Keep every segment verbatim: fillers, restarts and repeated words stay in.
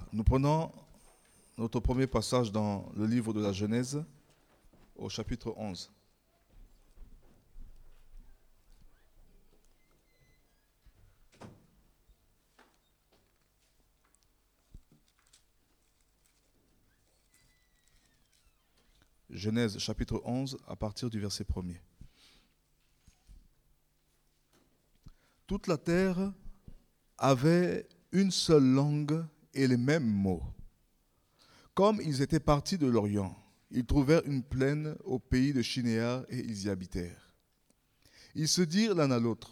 Nous prenons notre premier passage dans le livre de la Genèse, au chapitre onze. Genèse chapitre onze, à partir du verset premier. Toute la terre avait une seule langue et les mêmes mots. Comme ils étaient partis de l'Orient, ils trouvèrent une plaine au pays de Shinéar et ils y habitèrent. Ils se dirent l'un à l'autre,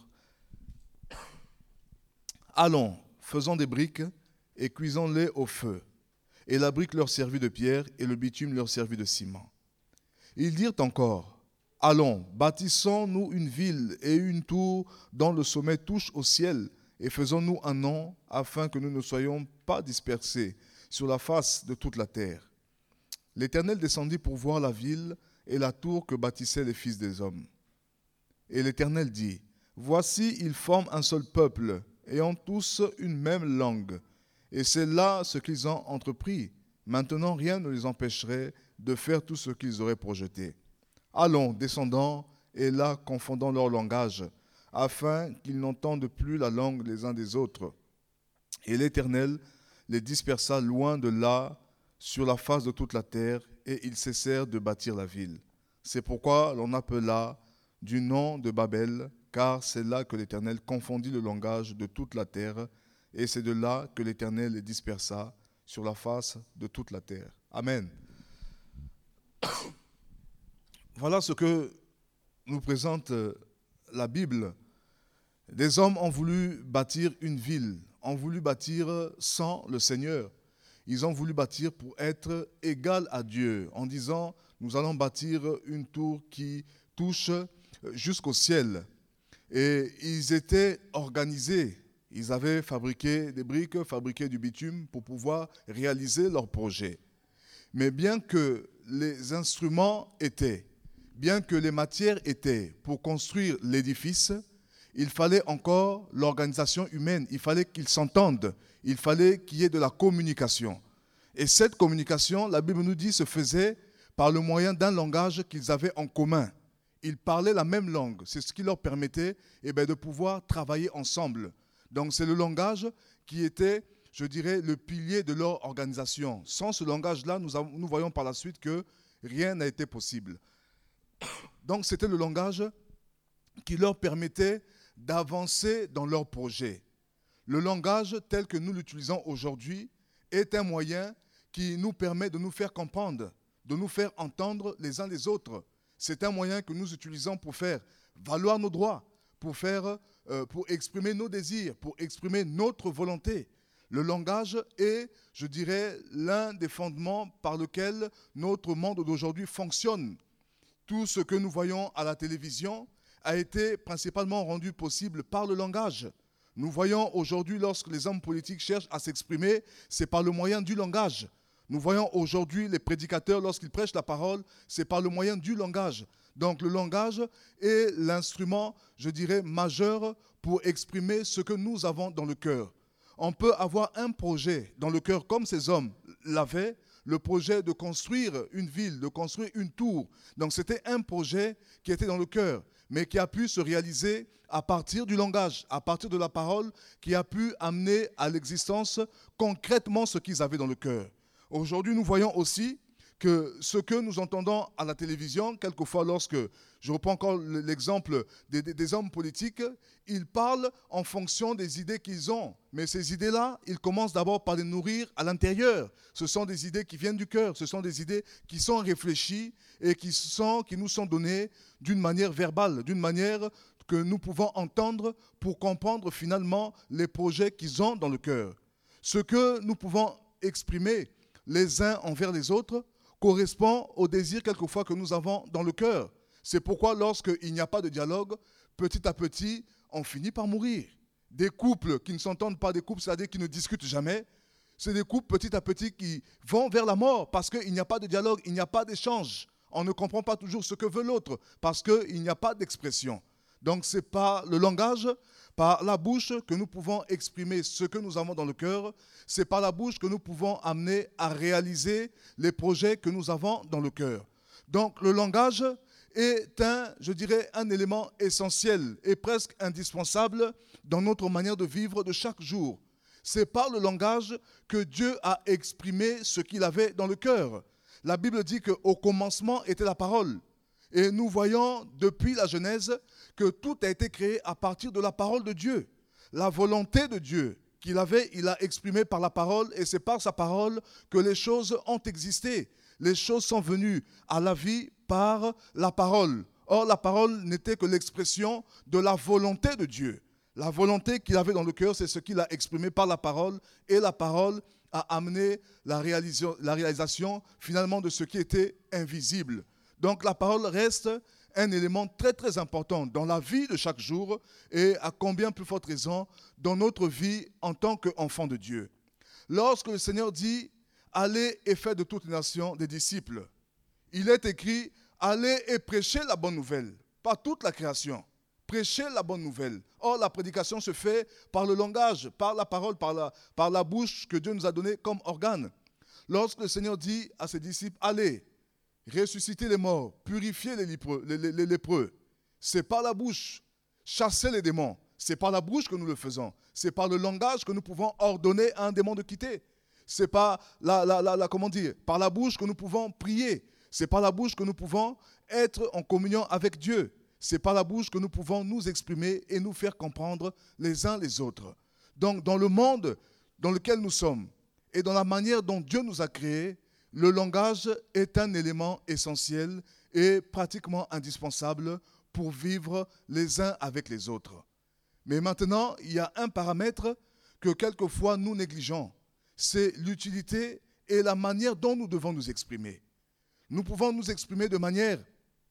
« Allons, faisons des briques et cuisons-les au feu. » Et la brique leur servit de pierre et le bitume leur servit de ciment. Ils dirent encore, « Allons, bâtissons-nous une ville et une tour dont le sommet touche au ciel, et faisons-nous un nom afin que nous ne soyons pas dispersés sur la face de toute la terre. » L'Éternel descendit pour voir la ville et la tour que bâtissaient les fils des hommes. Et l'Éternel dit, « Voici, ils forment un seul peuple, et ont tous une même langue. Et c'est là ce qu'ils ont entrepris. Maintenant, rien ne les empêcherait de faire tout ce qu'ils auraient projeté. Allons, descendons, et là, confondons leur langage, afin qu'ils n'entendent plus la langue les uns des autres. » Et l'Éternel les dispersa loin de là, sur la face de toute la terre, et ils cessèrent de bâtir la ville. C'est pourquoi l'on appela du nom de Babel, car c'est là que l'Éternel confondit le langage de toute la terre, et c'est de là que l'Éternel les dispersa sur la face de toute la terre. Amen. Voilà ce que nous présente la Bible. Des hommes ont voulu bâtir une ville, ont voulu bâtir sans le Seigneur. Ils ont voulu bâtir pour être égal à Dieu, en disant, nous allons bâtir une tour qui touche jusqu'au ciel. Et ils étaient organisés. Ils avaient fabriqué des briques, fabriqué du bitume pour pouvoir réaliser leur projet. Mais bien que les instruments étaient, bien que les matières étaient pour construire l'édifice, il fallait encore l'organisation humaine, il fallait qu'ils s'entendent, il fallait qu'il y ait de la communication. Et cette communication, la Bible nous dit, se faisait par le moyen d'un langage qu'ils avaient en commun. Ils parlaient la même langue, c'est ce qui leur permettait eh bien, de pouvoir travailler ensemble. Donc c'est le langage qui était, je dirais, le pilier de leur organisation. Sans ce langage-là, nous, avons, nous voyons par la suite que rien n'a été possible. Donc c'était le langage qui leur permettait d'avancer dans leur projet. Le langage tel que nous l'utilisons aujourd'hui est un moyen qui nous permet de nous faire comprendre, de nous faire entendre les uns les autres. C'est un moyen que nous utilisons pour faire valoir nos droits, pour, faire, euh, pour exprimer nos désirs, pour exprimer notre volonté. Le langage est, je dirais, l'un des fondements par lequel notre monde d'aujourd'hui fonctionne. Tout ce que nous voyons à la télévision a été principalement rendu possible par le langage. Nous voyons aujourd'hui, lorsque les hommes politiques cherchent à s'exprimer, c'est par le moyen du langage. Nous voyons aujourd'hui les prédicateurs, lorsqu'ils prêchent la parole, c'est par le moyen du langage. Donc le langage est l'instrument, je dirais, majeur pour exprimer ce que nous avons dans le cœur. On peut avoir un projet dans le cœur, comme ces hommes l'avaient, le projet de construire une ville, de construire une tour. Donc c'était un projet qui était dans le cœur, mais qui a pu se réaliser à partir du langage, à partir de la parole, qui a pu amener à l'existence concrètement ce qu'ils avaient dans le cœur. Aujourd'hui, nous voyons aussi que ce que nous entendons à la télévision, quelquefois lorsque, je reprends encore l'exemple des, des, des hommes politiques, ils parlent en fonction des idées qu'ils ont. Mais ces idées-là, ils commencent d'abord par les nourrir à l'intérieur. Ce sont des idées qui viennent du cœur, ce sont des idées qui sont réfléchies et qui, sont, qui nous sont données d'une manière verbale, d'une manière que nous pouvons entendre pour comprendre finalement les projets qu'ils ont dans le cœur. Ce que nous pouvons exprimer les uns envers les autres correspond au désir quelquefois que nous avons dans le cœur. C'est pourquoi lorsqu'il n'y a pas de dialogue, petit à petit, on finit par mourir. Des couples qui ne s'entendent pas, des couples, c'est-à-dire qui ne discutent jamais, c'est des couples petit à petit qui vont vers la mort parce qu'il n'y a pas de dialogue, il n'y a pas d'échange. On ne comprend pas toujours ce que veut l'autre parce qu'il n'y a pas d'expression. Donc c'est par le langage, par la bouche que nous pouvons exprimer ce que nous avons dans le cœur. C'est par la bouche que nous pouvons amener à réaliser les projets que nous avons dans le cœur. Donc le langage est un, je dirais, un élément essentiel et presque indispensable dans notre manière de vivre de chaque jour. C'est par le langage que Dieu a exprimé ce qu'il avait dans le cœur. La Bible dit qu'au commencement était la parole. Et nous voyons depuis la Genèse que tout a été créé à partir de la parole de Dieu. La volonté de Dieu qu'il avait, il l'a exprimée par la parole, et c'est par sa parole que les choses ont existé. Les choses sont venues à la vie par la parole. Or, la parole n'était que l'expression de la volonté de Dieu. La volonté qu'il avait dans le cœur, c'est ce qu'il a exprimé par la parole, et la parole a amené la réalisation, la réalisation finalement de ce qui était invisible. Donc la parole reste un élément très très important dans la vie de chaque jour et à combien plus forte raison dans notre vie en tant qu'enfant de Dieu. Lorsque le Seigneur dit « Allez et faites de toutes les nations des disciples », il est écrit « Allez et prêchez la bonne nouvelle », pas toute la création. Prêchez la bonne nouvelle. Or, la prédication se fait par le langage, par la parole, par la, par la bouche que Dieu nous a donnée comme organe. Lorsque le Seigneur dit à ses disciples « Allez », ressusciter les morts, purifier les lépreux, les, les, les lépreux. C'est par la bouche. Chasser les démons. C'est par la bouche que nous le faisons. C'est par le langage que nous pouvons ordonner à un démon de quitter. C'est par la, la, la, la, comment dire, par la bouche que nous pouvons prier. C'est par la bouche que nous pouvons être en communion avec Dieu. C'est par la bouche que nous pouvons nous exprimer et nous faire comprendre les uns les autres. Donc, dans le monde dans lequel nous sommes et dans la manière dont Dieu nous a créés, le langage est un élément essentiel et pratiquement indispensable pour vivre les uns avec les autres. Mais maintenant, il y a un paramètre que quelquefois nous négligeons, c'est l'utilité et la manière dont nous devons nous exprimer. Nous pouvons nous exprimer de manière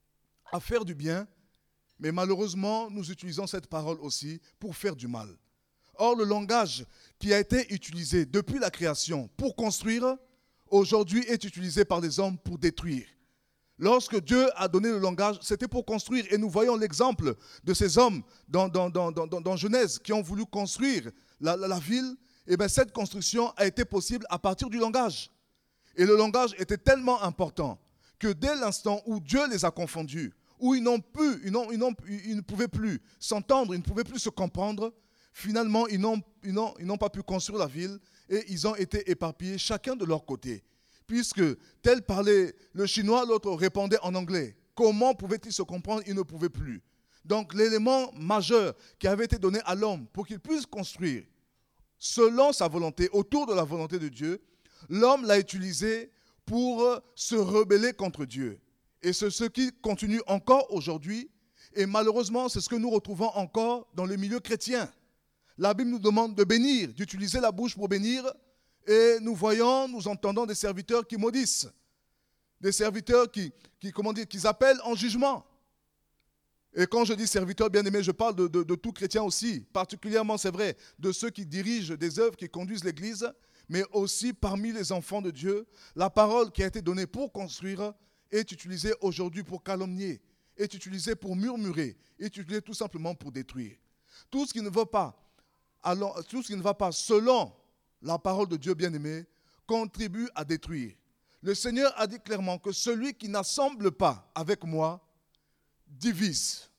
à faire du bien, mais malheureusement, nous utilisons cette parole aussi pour faire du mal. Or, le langage qui a été utilisé depuis la création pour construire, aujourd'hui est utilisé par les hommes pour détruire. Lorsque Dieu a donné le langage, c'était pour construire. Et nous voyons l'exemple de ces hommes dans, dans, dans, dans, dans Genèse qui ont voulu construire la, la, la ville. Et bien cette construction a été possible à partir du langage. Et le langage était tellement important que dès l'instant où Dieu les a confondus, où ils, n'ont pu, ils, n'ont, ils, n'ont, ils ne pouvaient plus s'entendre, ils ne pouvaient plus se comprendre, finalement, ils n'ont, ils n'ont, ils n'ont pas pu construire la ville. Et ils ont été éparpillés chacun de leur côté. Puisque tel parlait le chinois, l'autre répondait en anglais. Comment pouvaient-ils se comprendre? Ils ne pouvaient plus. Donc l'élément majeur qui avait été donné à l'homme pour qu'il puisse construire selon sa volonté, autour de la volonté de Dieu, l'homme l'a utilisé pour se rebeller contre Dieu. Et c'est ce qui continue encore aujourd'hui. Et malheureusement, c'est ce que nous retrouvons encore dans le milieu chrétien. La Bible nous demande de bénir, d'utiliser la bouche pour bénir. Et nous voyons, nous entendons des serviteurs qui maudissent. Des serviteurs qui, qui comment dire, qui appellent en jugement. Et quand je dis serviteurs bien-aimés, je parle de, de, de tout chrétien aussi. Particulièrement, c'est vrai, de ceux qui dirigent des œuvres, qui conduisent l'Église. Mais aussi parmi les enfants de Dieu, la parole qui a été donnée pour construire est utilisée aujourd'hui pour calomnier, est utilisée pour murmurer, est utilisée tout simplement pour détruire. Tout ce qui ne va pas Alors, tout ce qui ne va pas selon la parole de Dieu bien-aimé contribue à détruire. Le Seigneur a dit clairement que celui qui n'assemble pas avec moi divise.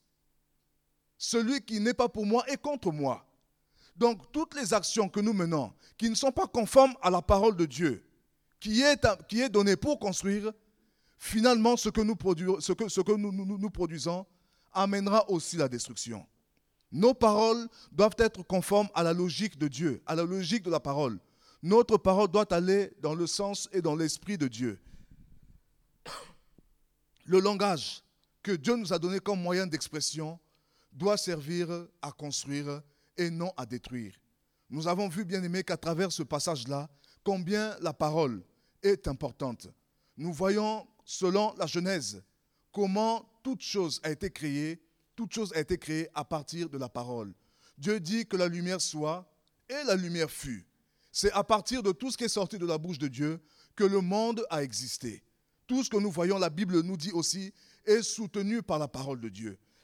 Celui qui n'est pas pour moi est contre moi. Donc, toutes les actions que nous menons qui ne sont pas conformes à la parole de Dieu, qui est, qui est donnée pour construire, finalement, ce que nous, produisons, ce que, ce que nous, nous, nous produisons amènera aussi la destruction. Nos paroles doivent être conformes à la logique de Dieu, à la logique de la parole. Notre parole doit aller dans le sens et dans l'esprit de Dieu. Le langage que Dieu nous a donné comme moyen d'expression doit servir à construire et non à détruire. Nous avons vu, bien-aimés, qu'à travers ce passage-là, combien la parole est importante. Nous voyons, selon la Genèse, comment toute chose a été créée. Toute chose a été créée à partir de la parole. Dieu dit que la lumière soit, et la lumière fut. C'est à partir de tout ce qui est sorti de la bouche de Dieu que le monde a existé. Tout ce que nous voyons, la Bible nous dit aussi, est soutenu par la parole de Dieu.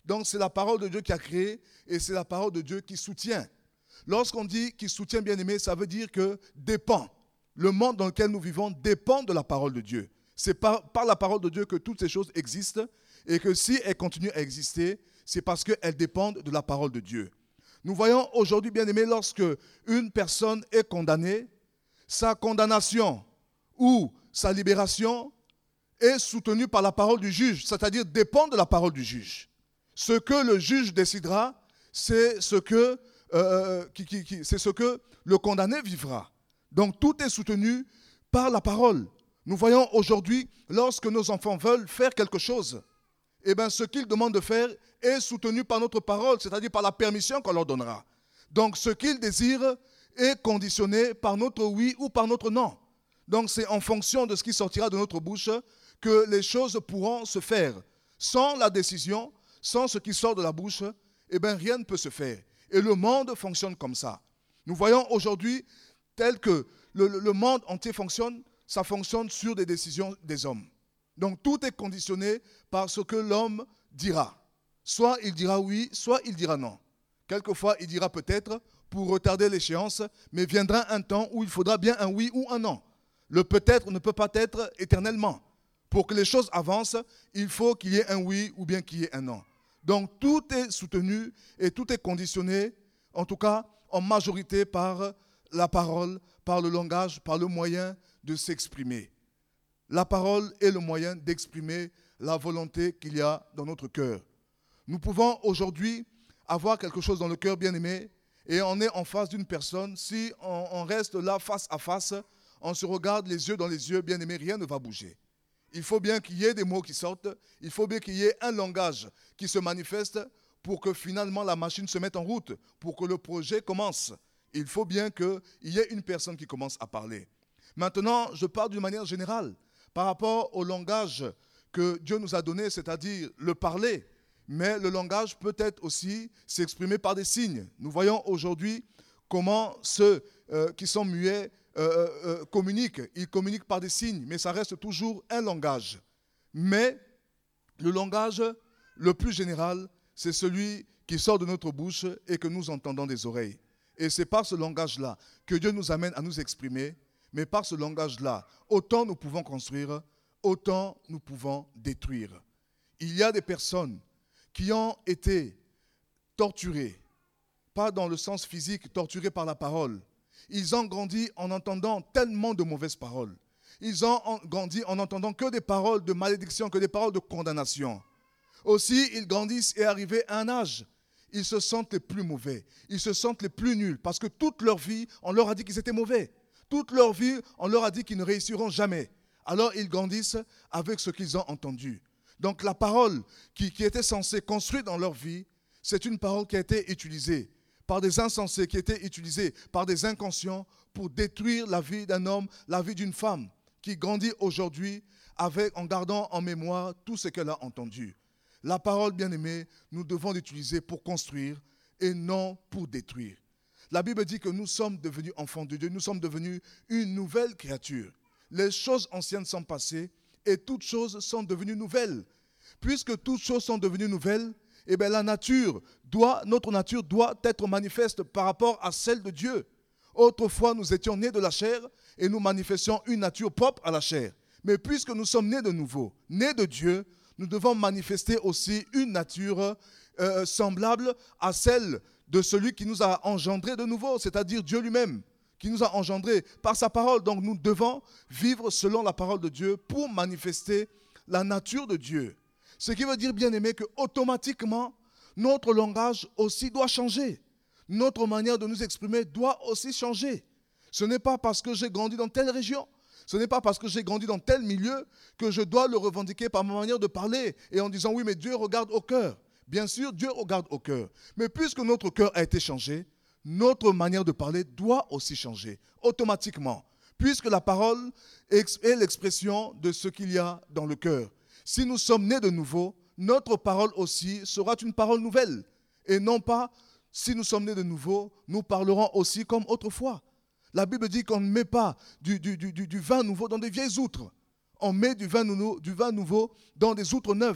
Donc c'est la parole de Dieu qui a créé et c'est la parole de Dieu qui soutient. Lorsqu'on dit qui soutient, bien-aimé, ça veut dire que dépend. Le monde dans lequel nous vivons dépend de la parole de Dieu. C'est par, par la parole de Dieu que toutes ces choses existent et que si elles continuent à exister, c'est parce qu'elles dépendent de la parole de Dieu. Nous voyons aujourd'hui, bien-aimé, lorsque une personne est condamnée, sa condamnation ou sa libération est soutenue par la parole du juge, c'est-à-dire dépend de la parole du juge. Ce que le juge décidera, c'est ce que, euh, qui, qui, qui, c'est ce que le condamné vivra. Donc tout est soutenu par la parole. Nous voyons aujourd'hui, lorsque nos enfants veulent faire quelque chose, eh bien, ce qu'ils demandent de faire est soutenu par notre parole, c'est-à-dire par la permission qu'on leur donnera. Donc ce qu'ils désirent est conditionné par notre oui ou par notre non. Donc c'est en fonction de ce qui sortira de notre bouche que les choses pourront se faire. Sans la décision, sans ce qui sort de la bouche, eh bien, rien ne peut se faire. Et le monde fonctionne comme ça. Nous voyons aujourd'hui, tel que le, le monde entier fonctionne, ça fonctionne sur des décisions des hommes. Donc tout est conditionné par ce que l'homme dira. Soit il dira oui, soit il dira non. Quelquefois, il dira peut-être pour retarder l'échéance, mais viendra un temps où il faudra bien un oui ou un non. Le peut-être ne peut pas être éternellement. Pour que les choses avancent, il faut qu'il y ait un oui ou bien qu'il y ait un non. Donc tout est soutenu et tout est conditionné, en tout cas en majorité par la parole, par le langage, par le moyen de s'exprimer. La parole est le moyen d'exprimer la volonté qu'il y a dans notre cœur. Nous pouvons aujourd'hui avoir quelque chose dans le cœur, bien-aimé, et on est en face d'une personne. Si on, on reste là face à face, on se regarde les yeux dans les yeux, bien-aimé, rien ne va bouger. Il faut bien qu'il y ait des mots qui sortent, il faut bien qu'il y ait un langage qui se manifeste pour que finalement la machine se mette en route, pour que le projet commence. Il faut bien qu'il y ait une personne qui commence à parler. Maintenant, je parle d'une manière générale par rapport au langage que Dieu nous a donné, c'est-à-dire le parler. Mais le langage peut être aussi s'exprimer par des signes. Nous voyons aujourd'hui comment ceux euh, qui sont muets euh, euh, communiquent. Ils communiquent par des signes, mais ça reste toujours un langage. Mais le langage le plus général, c'est celui qui sort de notre bouche et que nous entendons des oreilles. Et c'est par ce langage-là que Dieu nous amène à nous exprimer. Mais par ce langage-là, autant nous pouvons construire, autant nous pouvons détruire. Il y a des personnes qui ont été torturées, pas dans le sens physique, torturées par la parole. Ils ont grandi en entendant tellement de mauvaises paroles. Ils ont grandi en entendant que des paroles de malédiction, que des paroles de condamnation. Aussi, ils grandissent et arrivés à un âge, ils se sentent les plus mauvais, ils se sentent les plus nuls, parce que toute leur vie, on leur a dit qu'ils étaient mauvais. Toute leur vie, on leur a dit qu'ils ne réussiront jamais. Alors ils grandissent avec ce qu'ils ont entendu. Donc la parole qui, qui était censée construire dans leur vie, c'est une parole qui a été utilisée par des insensés, qui a été utilisée par des inconscients pour détruire la vie d'un homme, la vie d'une femme qui grandit aujourd'hui avec, en gardant en mémoire tout ce qu'elle a entendu. La parole, bien-aimée, nous devons l'utiliser pour construire et non pour détruire. La Bible dit que nous sommes devenus enfants de Dieu, nous sommes devenus une nouvelle créature. Les choses anciennes sont passées et toutes choses sont devenues nouvelles. Puisque toutes choses sont devenues nouvelles, eh bien la nature doit, notre nature doit être manifeste par rapport à celle de Dieu. Autrefois, nous étions nés de la chair et nous manifestions une nature propre à la chair. Mais puisque nous sommes nés de nouveau, nés de Dieu, nous devons manifester aussi une nature euh, semblable à celle de celui qui nous a engendrés de nouveau, c'est-à-dire Dieu lui-même, qui nous a engendrés par sa parole. Donc nous devons vivre selon la parole de Dieu pour manifester la nature de Dieu. Ce qui veut dire, bien aimé, qu'automatiquement, notre langage aussi doit changer. Notre manière de nous exprimer doit aussi changer. Ce n'est pas parce que j'ai grandi dans telle région, ce n'est pas parce que j'ai grandi dans tel milieu que je dois le revendiquer par ma manière de parler et en disant oui, mais Dieu regarde au cœur. Bien sûr, Dieu regarde au cœur. Mais puisque notre cœur a été changé, notre manière de parler doit aussi changer, automatiquement. Puisque la parole est l'expression de ce qu'il y a dans le cœur. Si nous sommes nés de nouveau, notre parole aussi sera une parole nouvelle. Et non pas, si nous sommes nés de nouveau, nous parlerons aussi comme autrefois. La Bible dit qu'on ne met pas du, du, du, du vin nouveau dans des vieilles outres. On met du vin, nouveau, du vin nouveau dans des outres neuves.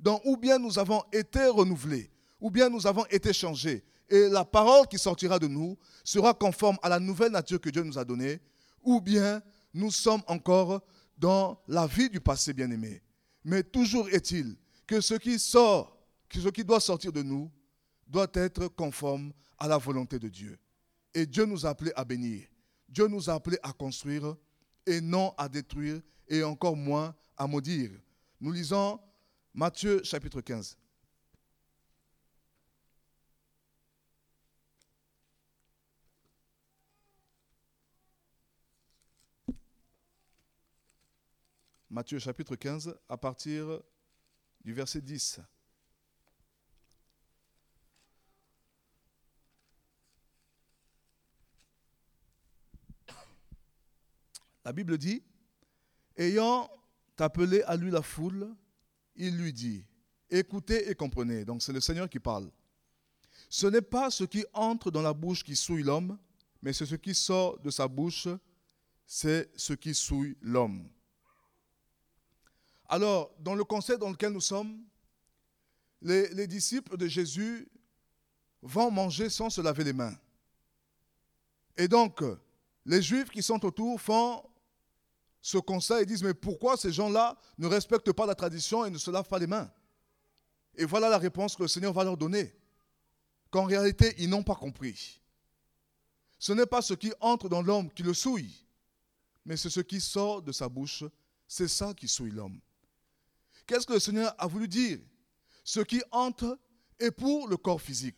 Donc, ou bien nous avons été renouvelés, ou bien nous avons été changés, et la parole qui sortira de nous sera conforme à la nouvelle nature que Dieu nous a donnée, ou bien nous sommes encore dans la vie du passé bien-aimé. Mais toujours est-il que ce qui sort, que ce qui doit sortir de nous, doit être conforme à la volonté de Dieu. Et Dieu nous a appelés à bénir. Dieu nous a appelés à construire et non à détruire et encore moins à maudire. Nous lisons Matthieu chapitre quinze. Matthieu chapitre quinze, à partir du verset dix. La Bible dit, ayant appelé à lui la foule, il lui dit, écoutez et comprenez. Donc c'est le Seigneur qui parle. Ce n'est pas ce qui entre dans la bouche qui souille l'homme, mais c'est ce qui sort de sa bouche, c'est ce qui souille l'homme. Alors, dans le contexte dans lequel nous sommes, les, les disciples de Jésus vont manger sans se laver les mains. Et donc, les Juifs qui sont autour font ce constat et disent, mais pourquoi ces gens-là ne respectent pas la tradition et ne se lavent pas les mains? Et voilà la réponse que le Seigneur va leur donner. Qu'en réalité, ils n'ont pas compris. Ce n'est pas ce qui entre dans l'homme qui le souille, mais c'est ce qui sort de sa bouche, c'est ça qui souille l'homme. Qu'est-ce que le Seigneur a voulu dire? Ce qui entre est pour le corps physique.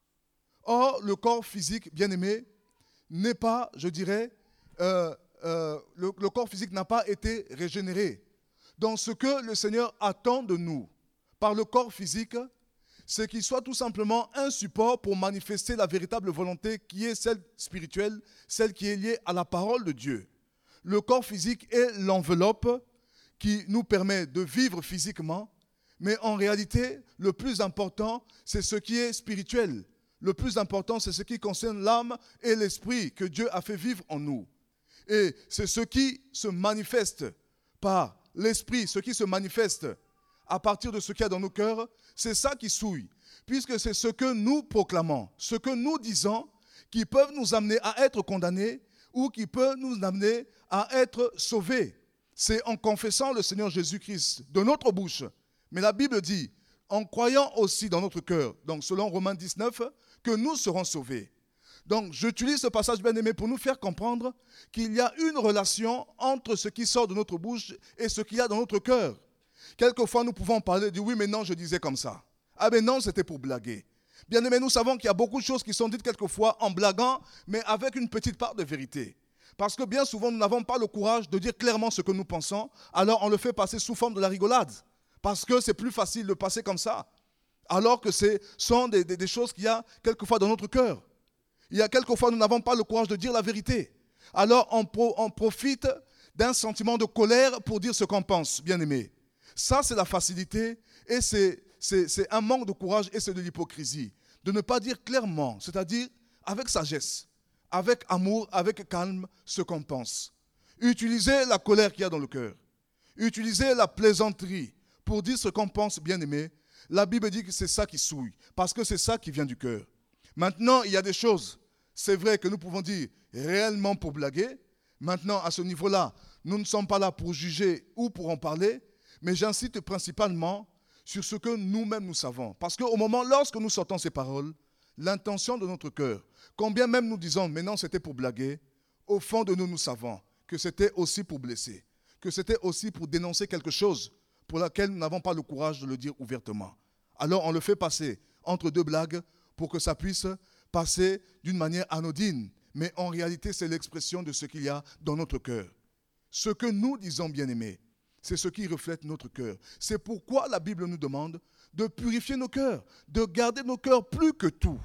Or, le corps physique, bien-aimé, n'est pas, je dirais, euh, euh, le, le corps physique n'a pas été régénéré. Donc, ce que le Seigneur attend de nous par le corps physique, c'est qu'il soit tout simplement un support pour manifester la véritable volonté qui est celle spirituelle, celle qui est liée à la parole de Dieu. Le corps physique est l'enveloppe qui nous permet de vivre physiquement, mais en réalité, le plus important, c'est ce qui est spirituel. Le plus important, c'est ce qui concerne l'âme et l'esprit que Dieu a fait vivre en nous. Et c'est ce qui se manifeste par l'esprit, ce qui se manifeste à partir de ce qu'il y a dans nos cœurs, c'est ça qui souille. Puisque c'est ce que nous proclamons, ce que nous disons, qui peuvent nous amener à être condamnés ou qui peut nous amener à être sauvés. C'est en confessant le Seigneur Jésus-Christ de notre bouche. Mais la Bible dit, en croyant aussi dans notre cœur, donc selon Romains dix-neuf, que nous serons sauvés. Donc j'utilise ce passage bien-aimé pour nous faire comprendre qu'il y a une relation entre ce qui sort de notre bouche et ce qu'il y a dans notre cœur. Quelquefois nous pouvons parler de oui mais non je disais comme ça. Ah mais non c'était pour blaguer. Bien-aimé, nous savons qu'il y a beaucoup de choses qui sont dites quelquefois en blaguant, mais avec une petite part de vérité. Parce que bien souvent, nous n'avons pas le courage de dire clairement ce que nous pensons, alors on le fait passer sous forme de la rigolade. Parce que c'est plus facile de passer comme ça. Alors que ce sont des, des, des choses qu'il y a quelquefois dans notre cœur. Il y a quelquefois, nous n'avons pas le courage de dire la vérité. Alors on, pro, on profite d'un sentiment de colère pour dire ce qu'on pense, bien-aimé. Ça, c'est la facilité et c'est, c'est, c'est un manque de courage et c'est de l'hypocrisie. De ne pas dire clairement, c'est-à-dire avec sagesse, avec amour, avec calme, ce qu'on pense. Utilisez la colère qu'il y a dans le cœur. Utilisez la plaisanterie pour dire ce qu'on pense, bien-aimé. La Bible dit que c'est ça qui souille, parce que c'est ça qui vient du cœur. Maintenant, il y a des choses, c'est vrai que nous pouvons dire réellement pour blaguer. Maintenant, à ce niveau-là, nous ne sommes pas là pour juger ou pour en parler, mais j'insiste principalement sur ce que nous-mêmes nous savons. Parce qu'au moment, lorsque nous sortons ces paroles, l'intention de notre cœur, combien même nous disons, mais non, c'était pour blaguer, au fond de nous, nous savons que c'était aussi pour blesser, que c'était aussi pour dénoncer quelque chose pour laquelle nous n'avons pas le courage de le dire ouvertement. Alors on le fait passer entre deux blagues pour que ça puisse passer d'une manière anodine. Mais en réalité, c'est l'expression de ce qu'il y a dans notre cœur. Ce que nous disons, bien-aimés, c'est ce qui reflète notre cœur. C'est pourquoi la Bible nous demande de purifier nos cœurs, de garder nos cœurs plus que tout.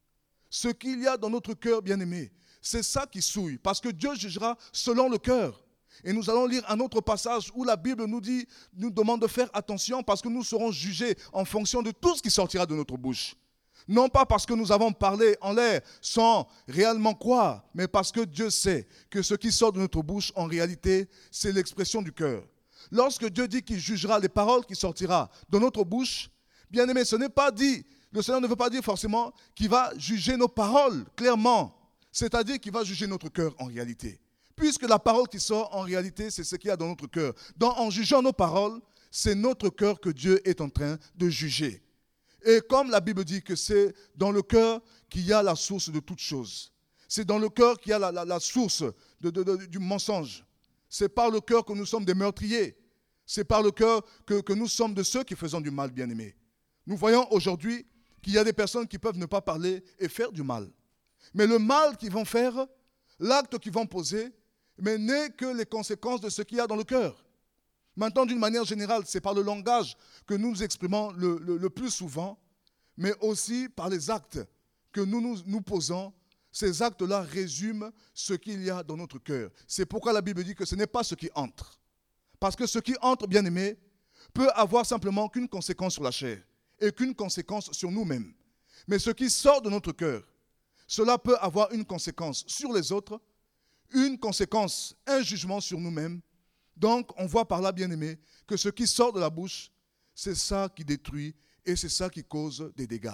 Ce qu'il y a dans notre cœur, bien-aimé, c'est ça qui souille, parce que Dieu jugera selon le cœur. Et nous allons lire un autre passage où la Bible nous dit, nous demande de faire attention parce que nous serons jugés en fonction de tout ce qui sortira de notre bouche. Non pas parce que nous avons parlé en l'air sans réellement croire, mais parce que Dieu sait que ce qui sort de notre bouche, en réalité, c'est l'expression du cœur. Lorsque Dieu dit qu'il jugera les paroles qui sortiront de notre bouche, bien aimé, ce n'est pas dit, le Seigneur ne veut pas dire forcément qu'il va juger nos paroles clairement, c'est-à-dire qu'il va juger notre cœur en réalité. Puisque la parole qui sort en réalité, c'est ce qu'il y a dans notre cœur. Donc en jugeant nos paroles, c'est notre cœur que Dieu est en train de juger. Et comme la Bible dit que c'est dans le cœur qu'il y a la source de toutes choses. C'est dans le cœur qu'il y a la, la, la source de, de, de, du mensonge. C'est par le cœur que nous sommes des meurtriers. C'est par le cœur que, que nous sommes de ceux qui faisons du mal, bien-aimés. Nous voyons aujourd'hui qu'il y a des personnes qui peuvent ne pas parler et faire du mal. Mais le mal qu'ils vont faire, l'acte qu'ils vont poser, mais n'est que les conséquences de ce qu'il y a dans le cœur. Maintenant, d'une manière générale, c'est par le langage que nous nous exprimons le, le, le plus souvent, mais aussi par les actes que nous nous, nous posons. Ces actes-là résument ce qu'il y a dans notre cœur. C'est pourquoi la Bible dit que ce n'est pas ce qui entre. Parce que ce qui entre, bien aimé, peut avoir simplement qu'une conséquence sur la chair et qu'une conséquence sur nous-mêmes. Mais ce qui sort de notre cœur, cela peut avoir une conséquence sur les autres, une conséquence, un jugement sur nous-mêmes. Donc, on voit par là, bien aimé, que ce qui sort de la bouche, c'est ça qui détruit et c'est ça qui cause des dégâts.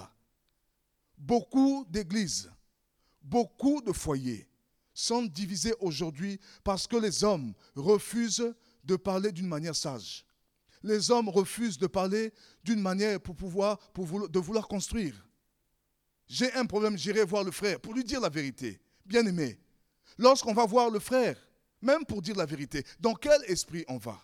Beaucoup d'églises, beaucoup de foyers sont divisés aujourd'hui parce que les hommes refusent de parler d'une manière sage. Les hommes refusent de parler d'une manière pour pouvoir, pour vouloir, de vouloir construire. J'ai un problème, j'irai voir le frère pour lui dire la vérité. Bien aimé, lorsqu'on va voir le frère, même pour dire la vérité, dans quel esprit on va?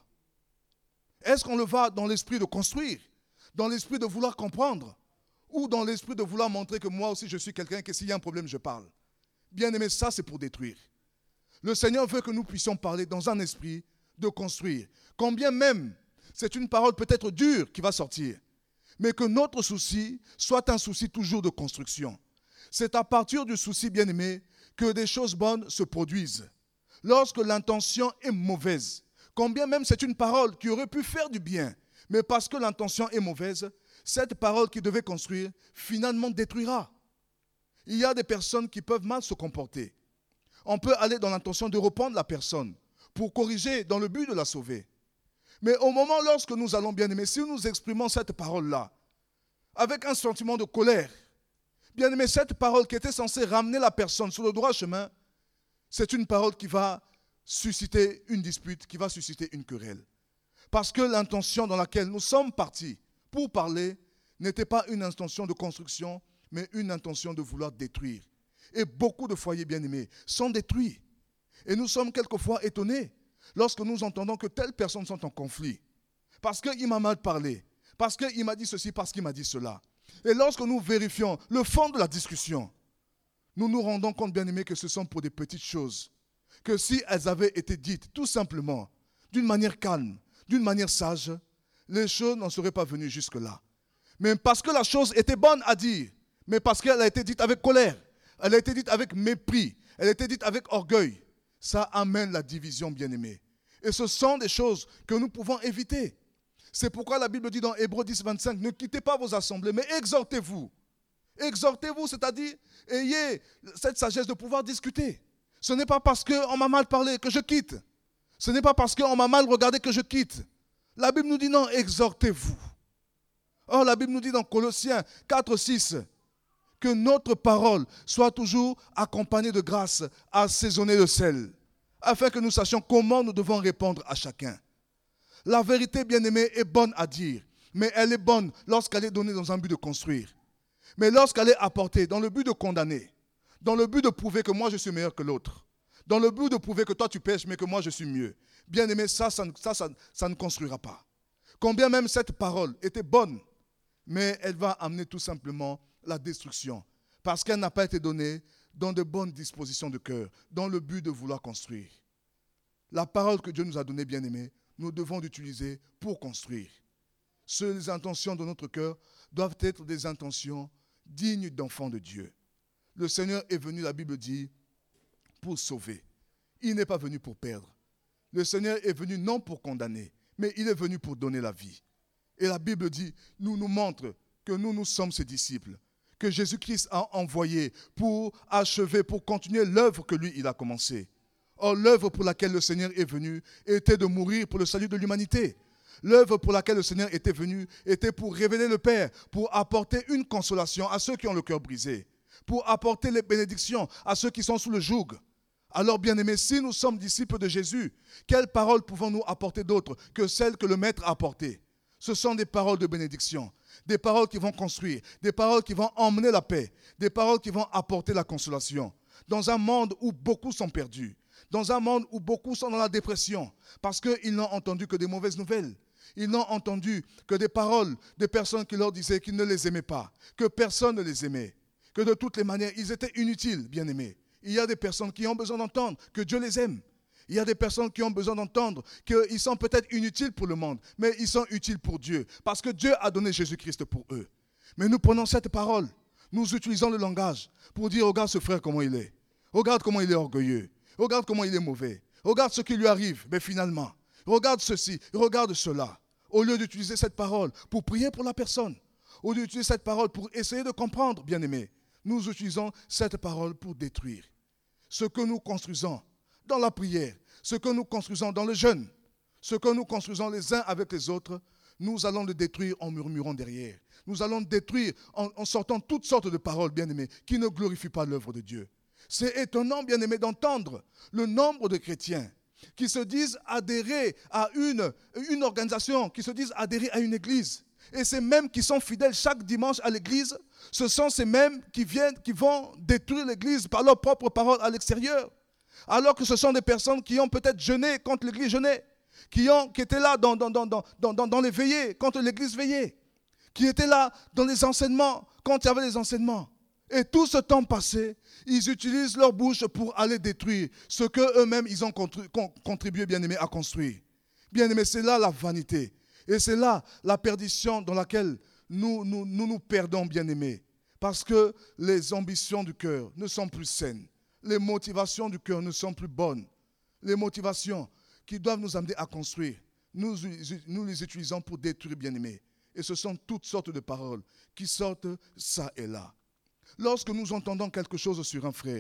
Est-ce qu'on le va dans l'esprit de construire, dans l'esprit de vouloir comprendre, ou dans l'esprit de vouloir montrer que moi aussi je suis quelqu'un, que s'il y a un problème, je parle? Bien aimé, ça c'est pour détruire. Le Seigneur veut que nous puissions parler dans un esprit de construire. Combien même, c'est une parole peut-être dure qui va sortir, mais que notre souci soit un souci toujours de construction. C'est à partir du souci, bien aimé, que des choses bonnes se produisent. Lorsque l'intention est mauvaise, combien même c'est une parole qui aurait pu faire du bien, mais parce que l'intention est mauvaise, cette parole qui devait construire, finalement détruira. Il y a des personnes qui peuvent mal se comporter. On peut aller dans l'intention de reprendre la personne pour corriger dans le but de la sauver. Mais au moment lorsque nous allons bien aimer, si nous exprimons cette parole-là, avec un sentiment de colère, bien aimé, cette parole qui était censée ramener la personne sur le droit chemin, c'est une parole qui va susciter une dispute, qui va susciter une querelle. Parce que l'intention dans laquelle nous sommes partis pour parler n'était pas une intention de construction, mais une intention de vouloir détruire. Et beaucoup de foyers bien-aimés sont détruits. Et nous sommes quelquefois étonnés lorsque nous entendons que telles personnes sont en conflit. Parce qu'il m'a mal parlé, parce qu'il m'a dit ceci, parce qu'il m'a dit cela. Et lorsque nous vérifions le fond de la discussion, nous nous rendons compte, bien-aimés, que ce sont pour des petites choses. Que si elles avaient été dites tout simplement, d'une manière calme, d'une manière sage, les choses n'en seraient pas venues jusque-là. Mais parce que la chose était bonne à dire, mais parce qu'elle a été dite avec colère, elle a été dite avec mépris, elle a été dite avec orgueil, ça amène la division, bien-aimée. Et ce sont des choses que nous pouvons éviter. C'est pourquoi la Bible dit dans Hébreux dix, vingt-cinq, ne quittez pas vos assemblées, mais exhortez-vous. Exhortez-vous, c'est-à-dire, ayez cette sagesse de pouvoir discuter. Ce n'est pas parce qu'on m'a mal parlé que je quitte. Ce n'est pas parce qu'on m'a mal regardé que je quitte. La Bible nous dit non, exhortez-vous. Or, la Bible nous dit dans Colossiens quatre, six, que notre parole soit toujours accompagnée de grâce, assaisonnée de sel, afin que nous sachions comment nous devons répondre à chacun. La vérité, bien-aimée, est bonne à dire, mais elle est bonne lorsqu'elle est donnée dans un but de construire. Mais lorsqu'elle est apportée dans le but de condamner, dans le but de prouver que moi je suis meilleur que l'autre, dans le but de prouver que toi tu pêches mais que moi je suis mieux, bien aimé, ça ça, ça, ça, ça ne construira pas. Combien même cette parole était bonne, mais elle va amener tout simplement la destruction, parce qu'elle n'a pas été donnée dans de bonnes dispositions de cœur, dans le but de vouloir construire. La parole que Dieu nous a donnée, bien aimé, nous devons l'utiliser pour construire. Ces intentions de notre cœur doivent être des intentions dignes d'enfants de Dieu. Le Seigneur est venu, la Bible dit, pour sauver. Il n'est pas venu pour perdre. Le Seigneur est venu non pour condamner, mais il est venu pour donner la vie. Et la Bible dit, nous nous montre que nous, nous sommes ses disciples, que Jésus-Christ a envoyé pour achever, pour continuer l'œuvre que lui, il a commencée. Or, l'œuvre pour laquelle le Seigneur est venu était de mourir pour le salut de l'humanité. L'œuvre pour laquelle le Seigneur était venu était pour révéler le Père, pour apporter une consolation à ceux qui ont le cœur brisé, pour apporter les bénédictions à ceux qui sont sous le joug. Alors, bien-aimés, si nous sommes disciples de Jésus, quelles paroles pouvons-nous apporter d'autres que celles que le Maître a apportées? Ce sont des paroles de bénédiction, des paroles qui vont construire, des paroles qui vont emmener la paix, des paroles qui vont apporter la consolation. Dans un monde où beaucoup sont perdus, dans un monde où beaucoup sont dans la dépression, parce qu'ils n'ont entendu que des mauvaises nouvelles. Ils n'ont entendu que des paroles de personnes qui leur disaient qu'ils ne les aimaient pas, que personne ne les aimait, que de toutes les manières, ils étaient inutiles, bien-aimés. Il y a des personnes qui ont besoin d'entendre que Dieu les aime. Il y a des personnes qui ont besoin d'entendre qu'ils sont peut-être inutiles pour le monde, mais ils sont utiles pour Dieu, parce que Dieu a donné Jésus-Christ pour eux. Mais nous prenons cette parole, nous utilisons le langage pour dire, regarde ce frère comment il est, regarde comment il est orgueilleux, regarde comment il est mauvais, regarde ce qui lui arrive, mais finalement, regarde ceci, regarde cela. Au lieu d'utiliser cette parole pour prier pour la personne, au lieu d'utiliser cette parole pour essayer de comprendre, bien-aimés, nous utilisons cette parole pour détruire. Ce que nous construisons dans la prière, ce que nous construisons dans le jeûne, ce que nous construisons les uns avec les autres, nous allons le détruire en murmurant derrière. Nous allons le détruire en, en sortant toutes sortes de paroles, bien-aimés, qui ne glorifient pas l'œuvre de Dieu. C'est étonnant, bien-aimés, d'entendre le nombre de chrétiens qui se disent adhérer à une, une organisation, qui se disent adhérer à une église. Et ces mêmes qui sont fidèles chaque dimanche à l'église, ce sont ces mêmes qui viennent, qui vont détruire l'église par leurs propres paroles à l'extérieur. Alors que ce sont des personnes qui ont peut-être jeûné quand l'église jeûnait, qui, ont, qui étaient là dans, dans, dans, dans, dans, dans les veillées quand l'église veillait, qui étaient là dans les enseignements quand il y avait les enseignements. Et tout ce temps passé, ils utilisent leur bouche pour aller détruire ce qu'eux-mêmes ils ont contribué, bien-aimés, à construire. Bien-aimés, c'est là la vanité. Et c'est là la perdition dans laquelle nous nous, nous, nous perdons, bien-aimés. Parce que les ambitions du cœur ne sont plus saines. Les motivations du cœur ne sont plus bonnes. Les motivations qui doivent nous amener à construire, nous, nous les utilisons pour détruire, bien-aimés. Et ce sont toutes sortes de paroles qui sortent ça et là. Lorsque nous entendons quelque chose sur un frère,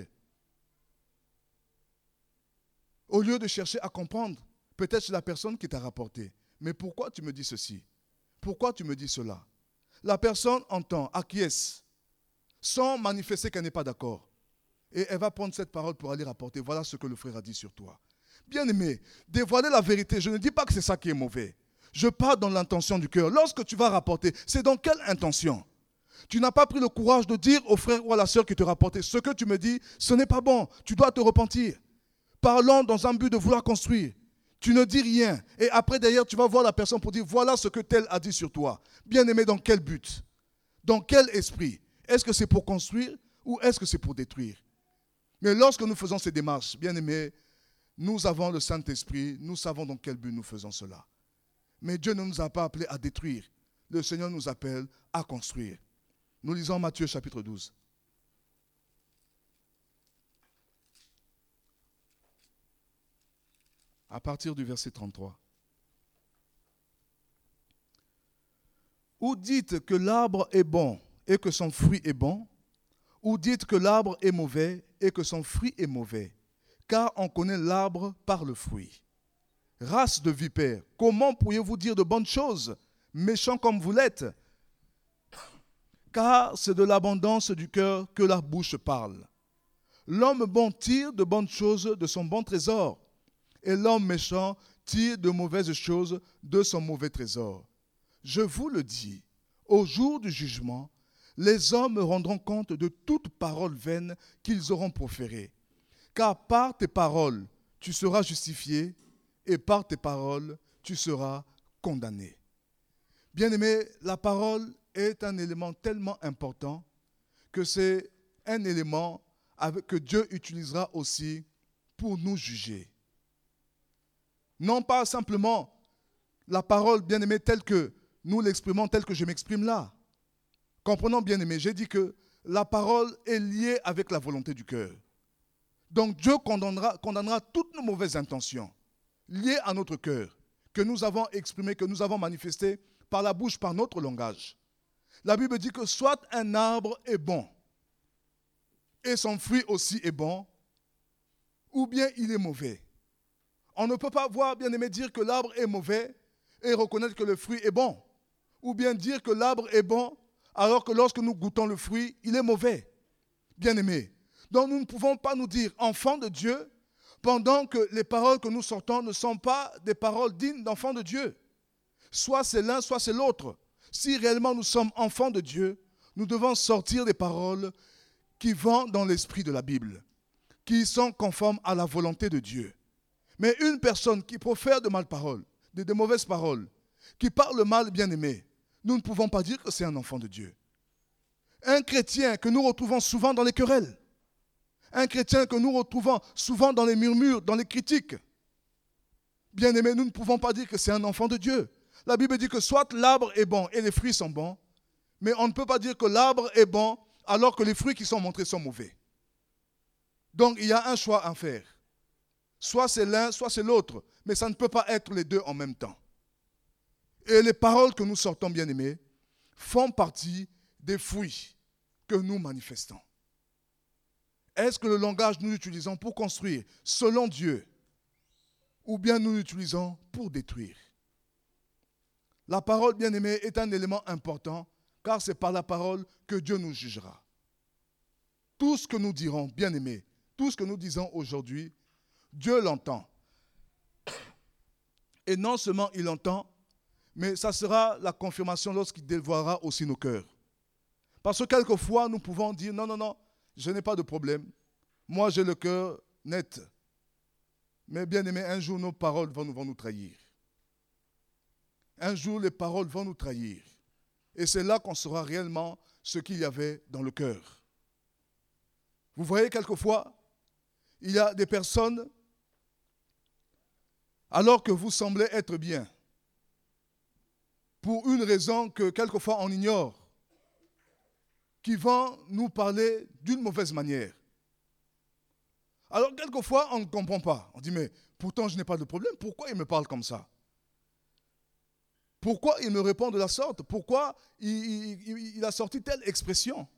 au lieu de chercher à comprendre, peut-être c'est la personne qui t'a rapporté. Mais pourquoi tu me dis ceci? Pourquoi tu me dis cela? La personne entend, acquiesce, sans manifester qu'elle n'est pas d'accord. Et elle va prendre cette parole pour aller rapporter. Voilà ce que le frère a dit sur toi. Bien-aimé, dévoiler la vérité, je ne dis pas que c'est ça qui est mauvais. Je parle dans l'intention du cœur. Lorsque tu vas rapporter, c'est dans quelle intention? Tu n'as pas pris le courage de dire au frère ou à la sœur qui te rapportait, ce que tu me dis, ce n'est pas bon, tu dois te repentir. Parlons dans un but de vouloir construire. Tu ne dis rien. Et après, d'ailleurs, tu vas voir la personne pour dire, voilà ce que tel a dit sur toi. Bien-aimé, dans quel but? Dans quel esprit? Est-ce que c'est pour construire ou est-ce que c'est pour détruire? Mais lorsque nous faisons ces démarches, bien-aimés, nous avons le Saint-Esprit, nous savons dans quel but nous faisons cela. Mais Dieu ne nous a pas appelés à détruire. Le Seigneur nous appelle à construire. Nous lisons Matthieu chapitre douze. À partir du verset trente-trois. Ou dites que l'arbre est bon et que son fruit est bon, ou dites que l'arbre est mauvais et que son fruit est mauvais, car on connaît l'arbre par le fruit. Race de vipères, comment pourriez-vous dire de bonnes choses, méchants comme vous l'êtes? Car c'est de l'abondance du cœur que la bouche parle. L'homme bon tire de bonnes choses de son bon trésor, et l'homme méchant tire de mauvaises choses de son mauvais trésor. Je vous le dis, au jour du jugement, les hommes rendront compte de toute parole vaine qu'ils auront proférée. Car par tes paroles, tu seras justifié, et par tes paroles, tu seras condamné. Bien-aimé, la parole est un élément tellement important que c'est un élément avec, que Dieu utilisera aussi pour nous juger. Non pas simplement la parole, bien-aimé, telle que nous l'exprimons, telle que je m'exprime là. Comprenons, bien-aimé, j'ai dit que la parole est liée avec la volonté du cœur. Donc Dieu condamnera, condamnera toutes nos mauvaises intentions liées à notre cœur, que nous avons exprimées, que nous avons manifestées par la bouche, par notre langage. La Bible dit que soit un arbre est bon, et son fruit aussi est bon, ou bien il est mauvais. On ne peut pas voir, bien aimé, dire que l'arbre est mauvais et reconnaître que le fruit est bon. Ou bien dire que l'arbre est bon alors que lorsque nous goûtons le fruit, il est mauvais. Bien aimé. Donc nous ne pouvons pas nous dire enfants de Dieu pendant que les paroles que nous sortons ne sont pas des paroles dignes d'enfants de Dieu. Soit c'est l'un, soit c'est l'autre. Si réellement nous sommes enfants de Dieu, nous devons sortir des paroles qui vont dans l'esprit de la Bible, qui sont conformes à la volonté de Dieu. Mais une personne qui profère de mal paroles, de, de mauvaises paroles, qui parle mal, bien aimé, nous ne pouvons pas dire que c'est un enfant de Dieu. Un chrétien que nous retrouvons souvent dans les querelles, un chrétien que nous retrouvons souvent dans les murmures, dans les critiques, bien aimé, nous ne pouvons pas dire que c'est un enfant de Dieu. La Bible dit que soit l'arbre est bon et les fruits sont bons, mais on ne peut pas dire que l'arbre est bon alors que les fruits qui sont montrés sont mauvais. Donc il y a un choix à faire. Soit c'est l'un, soit c'est l'autre, mais ça ne peut pas être les deux en même temps. Et les paroles que nous sortons, bien aimés, font partie des fruits que nous manifestons. Est-ce que le langage nous l'utilisons pour construire selon Dieu ou bien nous l'utilisons pour détruire? La parole, bien aimée, est un élément important car c'est par la parole que Dieu nous jugera. Tout ce que nous dirons, bien aimés, tout ce que nous disons aujourd'hui, Dieu l'entend. Et non seulement il l'entend, mais ça sera la confirmation lorsqu'il dévoilera aussi nos cœurs. Parce que quelquefois, nous pouvons dire, non, non, non, je n'ai pas de problème. Moi, j'ai le cœur net. Mais bien aimé, un jour, nos paroles vont nous, vont nous trahir. Un jour, les paroles vont nous trahir. Et c'est là qu'on saura réellement ce qu'il y avait dans le cœur. Vous voyez, quelquefois, il y a des personnes, alors que vous semblez être bien, pour une raison que quelquefois on ignore, qui vont nous parler d'une mauvaise manière. Alors, quelquefois, on ne comprend pas. On dit, mais pourtant, je n'ai pas de problème. Pourquoi il me parle comme ça? Pourquoi il me répond de la sorte? Pourquoi il, il, il a sorti telle expression?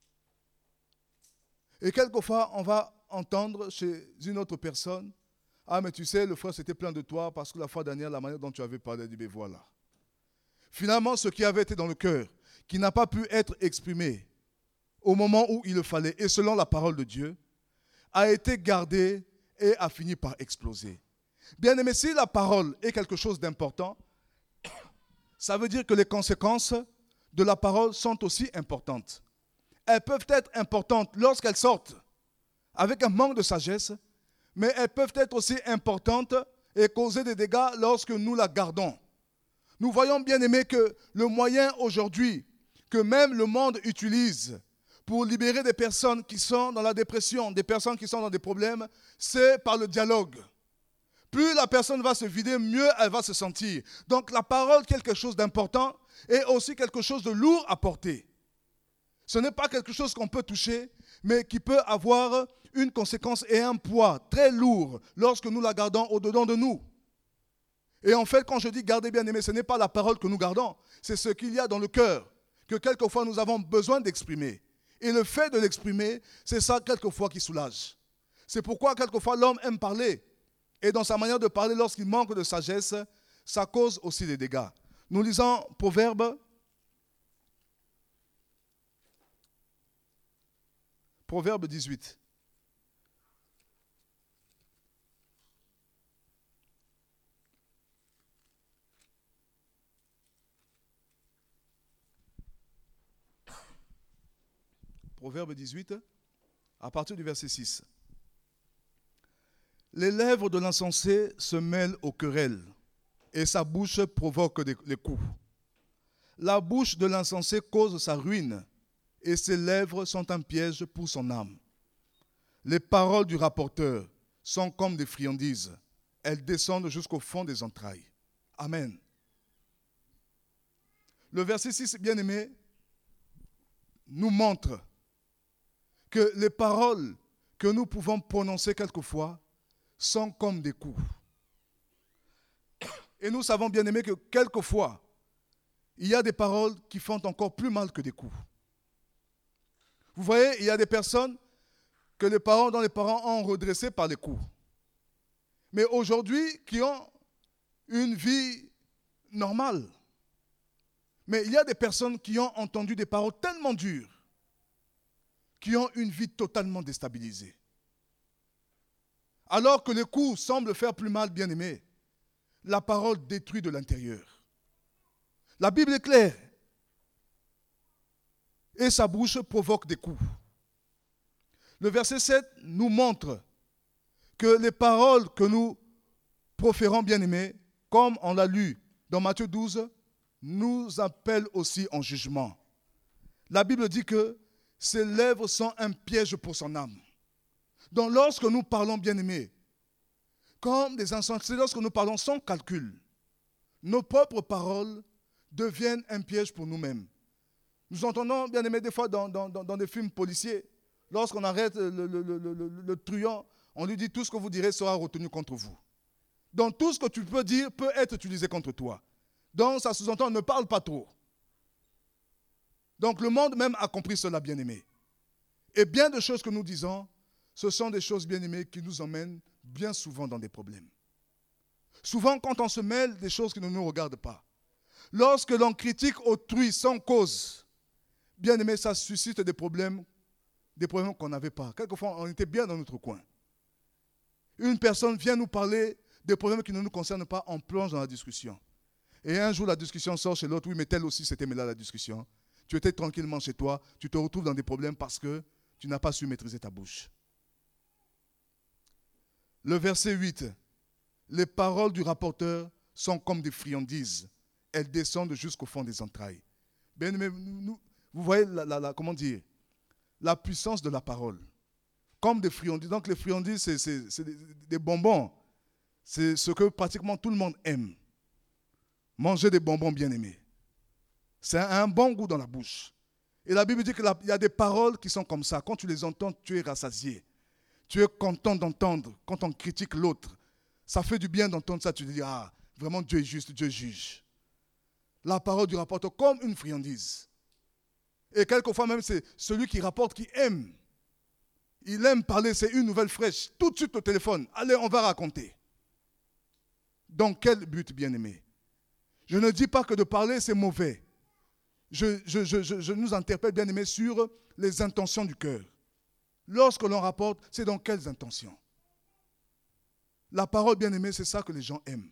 Et quelquefois, on va entendre chez une autre personne, ah, mais tu sais, le frère s'était plaint de toi parce que la fois dernière, la manière dont tu avais parlé, il dit, mais voilà. Finalement, ce qui avait été dans le cœur, qui n'a pas pu être exprimé au moment où il le fallait, et selon la parole de Dieu, a été gardé et a fini par exploser. Bien aimé, si la parole est quelque chose d'important, ça veut dire que les conséquences de la parole sont aussi importantes. Elles peuvent être importantes lorsqu'elles sortent avec un manque de sagesse, mais elles peuvent être aussi importantes et causer des dégâts lorsque nous la gardons. Nous voyons, bien aimé, que le moyen aujourd'hui que même le monde utilise pour libérer des personnes qui sont dans la dépression, des personnes qui sont dans des problèmes, c'est par le dialogue. Plus la personne va se vider, mieux elle va se sentir. Donc la parole, quelque chose d'important, est aussi quelque chose de lourd à porter. Ce n'est pas quelque chose qu'on peut toucher, mais qui peut avoir une conséquence et un poids très lourd lorsque nous la gardons au-dedans de nous. Et en fait, quand je dis garder bien aimé, ce n'est pas la parole que nous gardons, c'est ce qu'il y a dans le cœur, que quelquefois nous avons besoin d'exprimer. Et le fait de l'exprimer, c'est ça quelquefois qui soulage. C'est pourquoi quelquefois l'homme aime parler. Et dans sa manière de parler, lorsqu'il manque de sagesse, ça cause aussi des dégâts. Nous lisons Proverbe. Proverbe dix-huit. Proverbe dix-huit, à partir du verset six. Les lèvres de l'insensé se mêlent aux querelles, et sa bouche provoque les coups. La bouche de l'insensé cause sa ruine, et ses lèvres sont un piège pour son âme. Les paroles du rapporteur sont comme des friandises, elles descendent jusqu'au fond des entrailles. Amen. Le verset six, bien aimé, nous montre que les paroles que nous pouvons prononcer quelquefois sont comme des coups. Et nous savons, bien aimé, que quelquefois, il y a des paroles qui font encore plus mal que des coups. Vous voyez, il y a des personnes que les parents, dont les parents ont redressées par les coups. mais aujourd'hui qui ont une vie normale. Mais il y a des personnes qui ont entendu des paroles tellement dures, qui ont une vie totalement déstabilisée. Alors que les coups semblent faire plus mal, bien-aimés, la parole détruit de l'intérieur. La Bible est claire. Et sa bouche provoque des coups. Le verset sept nous montre que les paroles que nous proférons, bien-aimés, comme on l'a lu dans Matthieu douze, nous appellent aussi en jugement. La Bible dit que ses lèvres sont un piège pour son âme. Donc lorsque nous parlons, bien-aimés, comme des insensés, lorsque nous parlons sans calcul, nos propres paroles deviennent un piège pour nous-mêmes. Nous entendons, bien aimés, des fois dans, dans, dans des films policiers, lorsqu'on arrête le, le, le, le, le truand, on lui dit tout ce que vous direz sera retenu contre vous. Donc tout ce que tu peux dire peut être utilisé contre toi. Donc ça sous-entend ne parle pas trop. Donc le monde même a compris cela, bien aimé. Et bien de choses que nous disons, ce sont des choses, bien aimées, qui nous emmènent bien souvent dans des problèmes. Souvent quand on se mêle des choses qui ne nous regardent pas. Lorsque l'on critique autrui sans cause, bien aimé, ça suscite des problèmes, des problèmes qu'on n'avait pas. Quelquefois, on était bien dans notre coin. Une personne vient nous parler des problèmes qui ne nous concernent pas, on plonge dans la discussion. Et un jour, la discussion sort chez l'autre, oui, mais tel aussi s'était mêlé à la discussion. Tu étais tranquillement chez toi, tu te retrouves dans des problèmes parce que tu n'as pas su maîtriser ta bouche. Le verset huit, les paroles du rapporteur sont comme des friandises. Elles descendent jusqu'au fond des entrailles. Bien aimé, nous, vous voyez la, la, la, comment dire, la puissance de la parole. Comme des friandises. Donc les friandises, c'est, c'est, c'est des, des bonbons. C'est ce que pratiquement tout le monde aime. Manger des bonbons bien aimés. C'est un, un bon goût dans la bouche. Et la Bible dit qu'il y a des paroles qui sont comme ça. Quand tu les entends, tu es rassasié. Tu es content d'entendre quand on critique l'autre. Ça fait du bien d'entendre ça. Tu te dis, ah, vraiment Dieu est juste, Dieu juge. La parole du rapporteur comme une friandise. Et quelquefois même, c'est celui qui rapporte qui aime. Il aime parler, c'est une nouvelle fraîche. Tout de suite au téléphone. Allez, on va raconter. Dans quel but, bien-aimé? Je ne dis pas que de parler, c'est mauvais. Je, je, je, je, je nous interpelle, bien-aimé, sur les intentions du cœur. Lorsque l'on rapporte, c'est dans quelles intentions? La parole, bien-aimé, c'est ça que les gens aiment.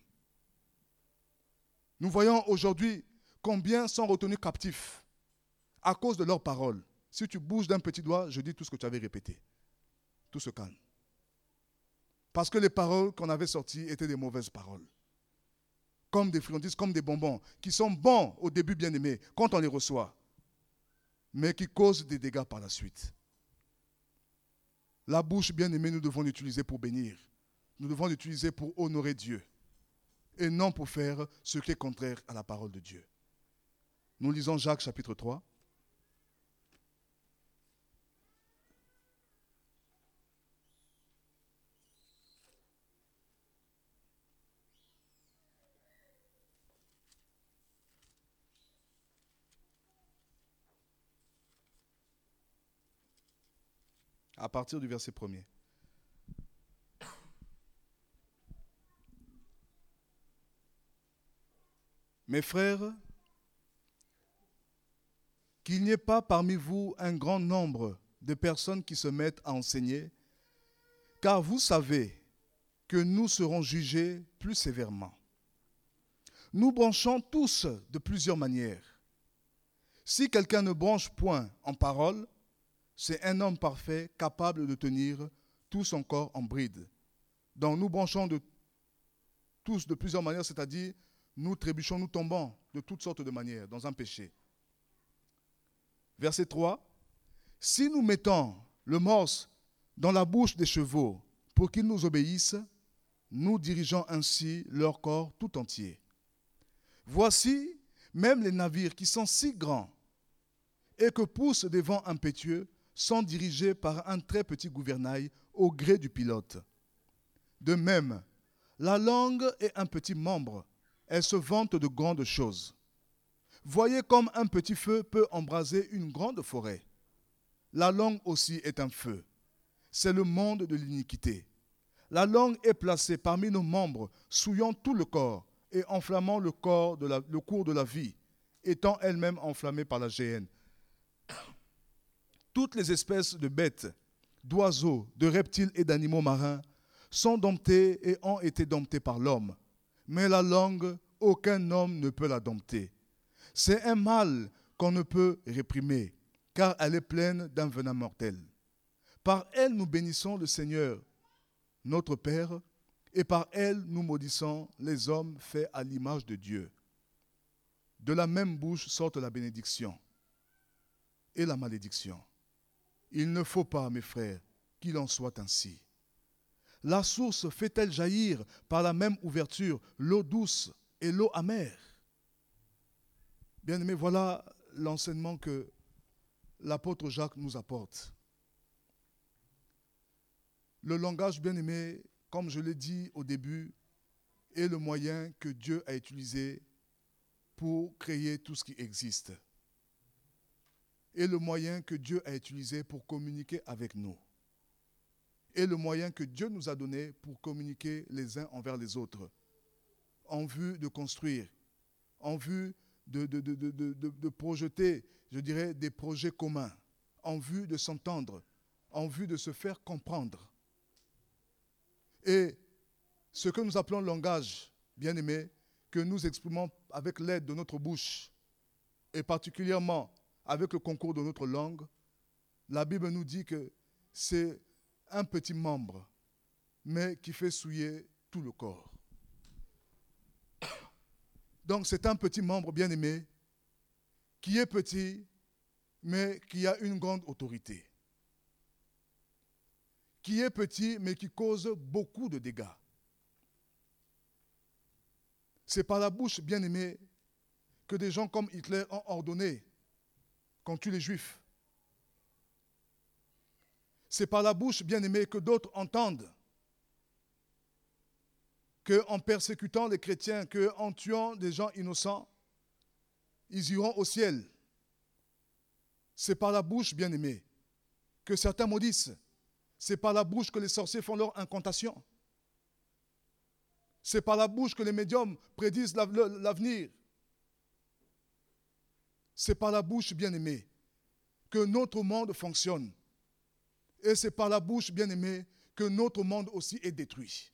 Nous voyons aujourd'hui combien sont retenus captifs à cause de leurs paroles. Si tu bouges d'un petit doigt, je dis tout ce que tu avais répété. Tout se calme. Parce que les paroles qu'on avait sorties étaient des mauvaises paroles. Comme des friandises, comme des bonbons, qui sont bons au début, bien aimés, quand on les reçoit, mais qui causent des dégâts par la suite. La bouche, bien aimée, nous devons l'utiliser pour bénir. Nous devons l'utiliser pour honorer Dieu. Et non pour faire ce qui est contraire à la parole de Dieu. Nous lisons Jacques chapitre trois. À partir du verset premier. Mes frères, qu'il n'y ait pas parmi vous un grand nombre de personnes qui se mettent à enseigner, car vous savez que nous serons jugés plus sévèrement. Nous branchons tous de plusieurs manières. Si quelqu'un ne branche point en parole, c'est un homme parfait, capable de tenir tout son corps en bride. Donc nous branchons de, tous de plusieurs manières, c'est-à-dire nous trébuchons, nous tombons de toutes sortes de manières dans un péché. Verset trois. Si nous mettons le morse dans la bouche des chevaux pour qu'ils nous obéissent, nous dirigeons ainsi leur corps tout entier. Voici, même les navires qui sont si grands et que poussent des vents impétueux sont dirigés par un très petit gouvernail au gré du pilote. De même, la langue est un petit membre. Elle se vante de grandes choses. Voyez comme un petit feu peut embraser une grande forêt. La langue aussi est un feu. C'est le monde de l'iniquité. La langue est placée parmi nos membres, souillant tout le corps et enflammant le, corps de la, le cours de la vie, étant elle-même enflammée par la géhenne. Toutes les espèces de bêtes, d'oiseaux, de reptiles et d'animaux marins sont domptées et ont été domptées par l'homme. Mais la langue, aucun homme ne peut la dompter. C'est un mal qu'on ne peut réprimer, car elle est pleine d'un venin mortel. Par elle, nous bénissons le Seigneur, notre Père, et par elle, nous maudissons les hommes faits à l'image de Dieu. De la même bouche sortent la bénédiction et la malédiction. Il ne faut pas, mes frères, qu'il en soit ainsi. La source fait-elle jaillir par la même ouverture l'eau douce et l'eau amère? Bien-aimés, voilà l'enseignement que l'apôtre Jacques nous apporte. Le langage, bien-aimé, comme je l'ai dit au début, est le moyen que Dieu a utilisé pour créer tout ce qui existe. Et le moyen que Dieu a utilisé pour communiquer avec nous. Et le moyen que Dieu nous a donné pour communiquer les uns envers les autres, en vue de construire, en vue de, de, de, de, de, de projeter, je dirais, des projets communs, en vue de s'entendre, en vue de se faire comprendre. Et ce que nous appelons langage, bien-aimé, que nous exprimons avec l'aide de notre bouche, et particulièrement avec le concours de notre langue, la Bible nous dit que c'est un petit membre, mais qui fait souiller tout le corps. Donc c'est un petit membre bien-aimé, qui est petit, mais qui a une grande autorité. Qui est petit, mais qui cause beaucoup de dégâts. C'est par la bouche, bien-aimé, que des gens comme Hitler ont ordonné qu'on tue les Juifs. C'est par la bouche, bien-aimé, que d'autres entendent qu'en persécutant les chrétiens, qu'en tuant des gens innocents, ils iront au ciel. C'est par la bouche, bien-aimé, que certains maudissent. C'est par la bouche que les sorciers font leur incantation. C'est par la bouche que les médiums prédisent l'avenir. C'est par la bouche, bien-aimé, que notre monde fonctionne. Et c'est par la bouche, bien-aimé, que notre monde aussi est détruit.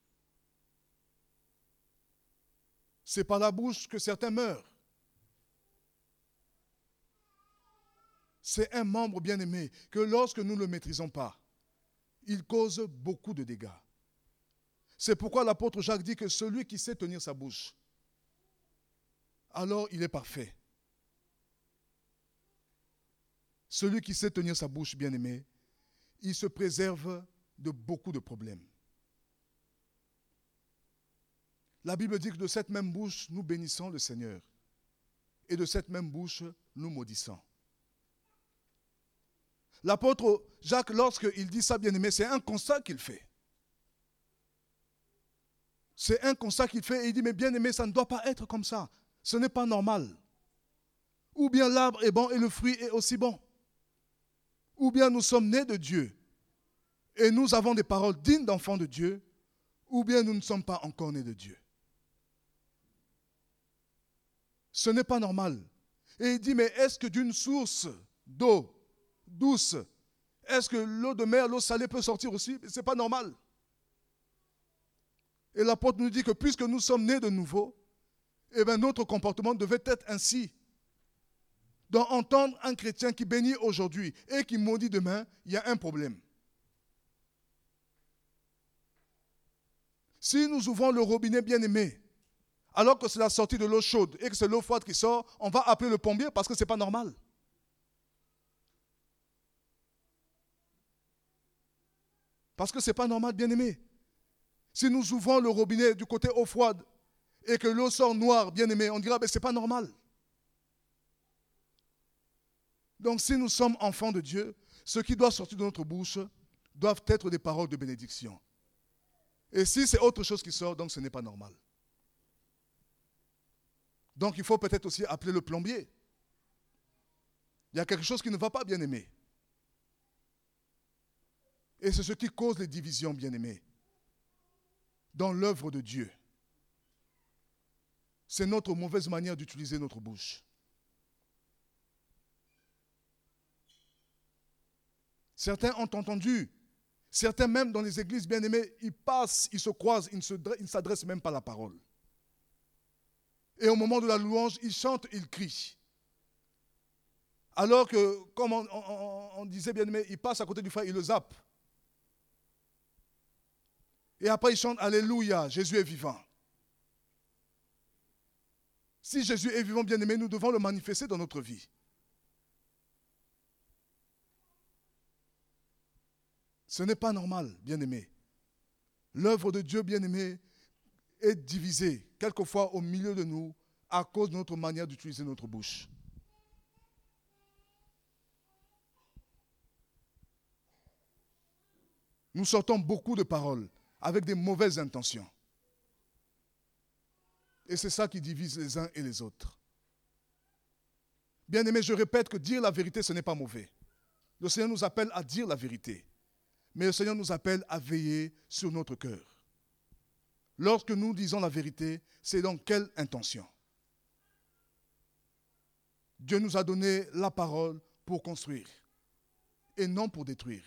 C'est par la bouche que certains meurent. C'est un membre, bien-aimé, que lorsque nous ne le maîtrisons pas, il cause beaucoup de dégâts. C'est pourquoi l'apôtre Jacques dit que celui qui sait tenir sa bouche, alors il est parfait. Celui qui sait tenir sa bouche, bien-aimé, il se préserve de beaucoup de problèmes. La Bible dit que de cette même bouche, nous bénissons le Seigneur. Et de cette même bouche, nous maudissons. L'apôtre Jacques, lorsqu'il dit ça, bien-aimé, c'est un constat qu'il fait. C'est un constat qu'il fait et il dit, mais bien-aimé, ça ne doit pas être comme ça. Ce n'est pas normal. Ou bien l'arbre est bon et le fruit est aussi bon. Ou bien nous sommes nés de Dieu et nous avons des paroles dignes d'enfants de Dieu, ou bien nous ne sommes pas encore nés de Dieu. Ce n'est pas normal. Et il dit, mais est-ce que d'une source d'eau douce, est-ce que l'eau de mer, l'eau salée peut sortir aussi? Ce n'est pas normal. Et l'apôtre nous dit que puisque nous sommes nés de nouveau, eh bien notre comportement devait être ainsi. Donc entendre un chrétien qui bénit aujourd'hui et qui maudit demain, il y a un problème. Si nous ouvrons le robinet bien-aimé, alors que c'est la sortie de l'eau chaude et que c'est l'eau froide qui sort, on va appeler le plombier parce que ce n'est pas normal. Parce que ce n'est pas normal, bien-aimé. Si nous ouvrons le robinet du côté eau froide et que l'eau sort noire, bien-aimé, on dira, ben, ce n'est pas normal. Donc si nous sommes enfants de Dieu, ce qui doit sortir de notre bouche doivent être des paroles de bénédiction. Et si c'est autre chose qui sort, donc ce n'est pas normal. Donc il faut peut-être aussi appeler le plombier. Il y a quelque chose qui ne va pas, bien-aimé. Et c'est ce qui cause les divisions, bien-aimés. dans l'œuvre de Dieu. C'est notre mauvaise manière d'utiliser notre bouche. Certains ont entendu, certains même dans les églises bien-aimées, ils passent, ils se croisent, ils ne s'adressent même pas à la parole. Et au moment de la louange, ils chantent, ils crient. Alors que, comme on, on, on disait bien-aimé, ils passent à côté du frère, ils le zappent. Et après, ils chantent Alléluia, Jésus est vivant. Si Jésus est vivant, bien-aimé, nous devons le manifester dans notre vie. Ce n'est pas normal, bien-aimé. L'œuvre de Dieu, bien-aimé, est divisée, quelquefois au milieu de nous, à cause de notre manière d'utiliser notre bouche. Nous sortons beaucoup de paroles avec des mauvaises intentions. Et c'est ça qui divise les uns et les autres. Bien-aimé, je répète que dire la vérité, ce n'est pas mauvais. Le Seigneur nous appelle à dire la vérité. Mais le Seigneur nous appelle à veiller sur notre cœur. Lorsque nous disons la vérité, c'est dans quelle intention? Dieu nous a donné la parole pour construire et non pour détruire.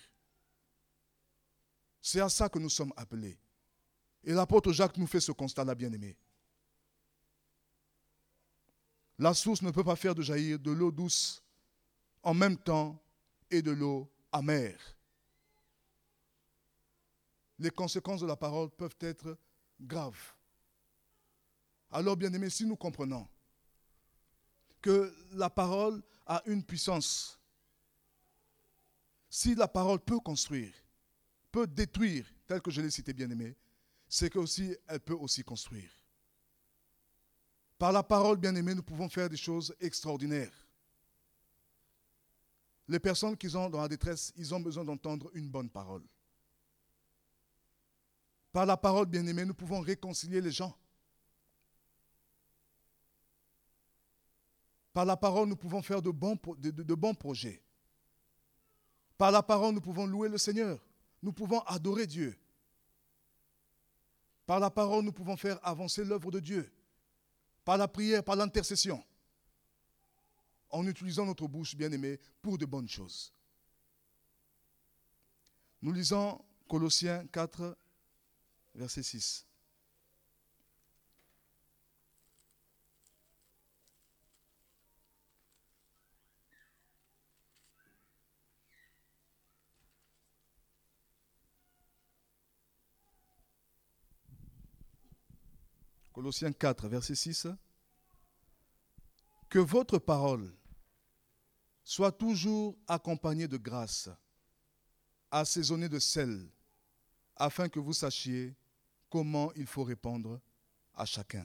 C'est à ça que nous sommes appelés. Et l'apôtre Jacques nous fait ce constat-là, bien-aimé. La source ne peut pas faire de jaillir de l'eau douce en même temps et de l'eau amère. Les conséquences de la parole peuvent être graves. Alors, bien-aimés, si nous comprenons que la parole a une puissance, si la parole peut construire, peut détruire, tel que je l'ai cité, bien-aimé, c'est qu'aussi elle peut aussi construire. Par la parole, bien-aimés, nous pouvons faire des choses extraordinaires. Les personnes qui sont dans la détresse, ils ont besoin d'entendre une bonne parole. Par la parole, bien-aimés, nous pouvons réconcilier les gens. Par la parole, nous pouvons faire de bons, de, de, de bons projets. Par la parole, nous pouvons louer le Seigneur. Nous pouvons adorer Dieu. Par la parole, nous pouvons faire avancer l'œuvre de Dieu. Par la prière, par l'intercession. En utilisant notre bouche, bien-aimée, pour de bonnes choses. Nous lisons Colossiens quatre, verset six. Colossiens quatre, verset six. Que votre parole soit toujours accompagnée de grâce, assaisonnée de sel, afin que vous sachiez comment il faut répondre à chacun.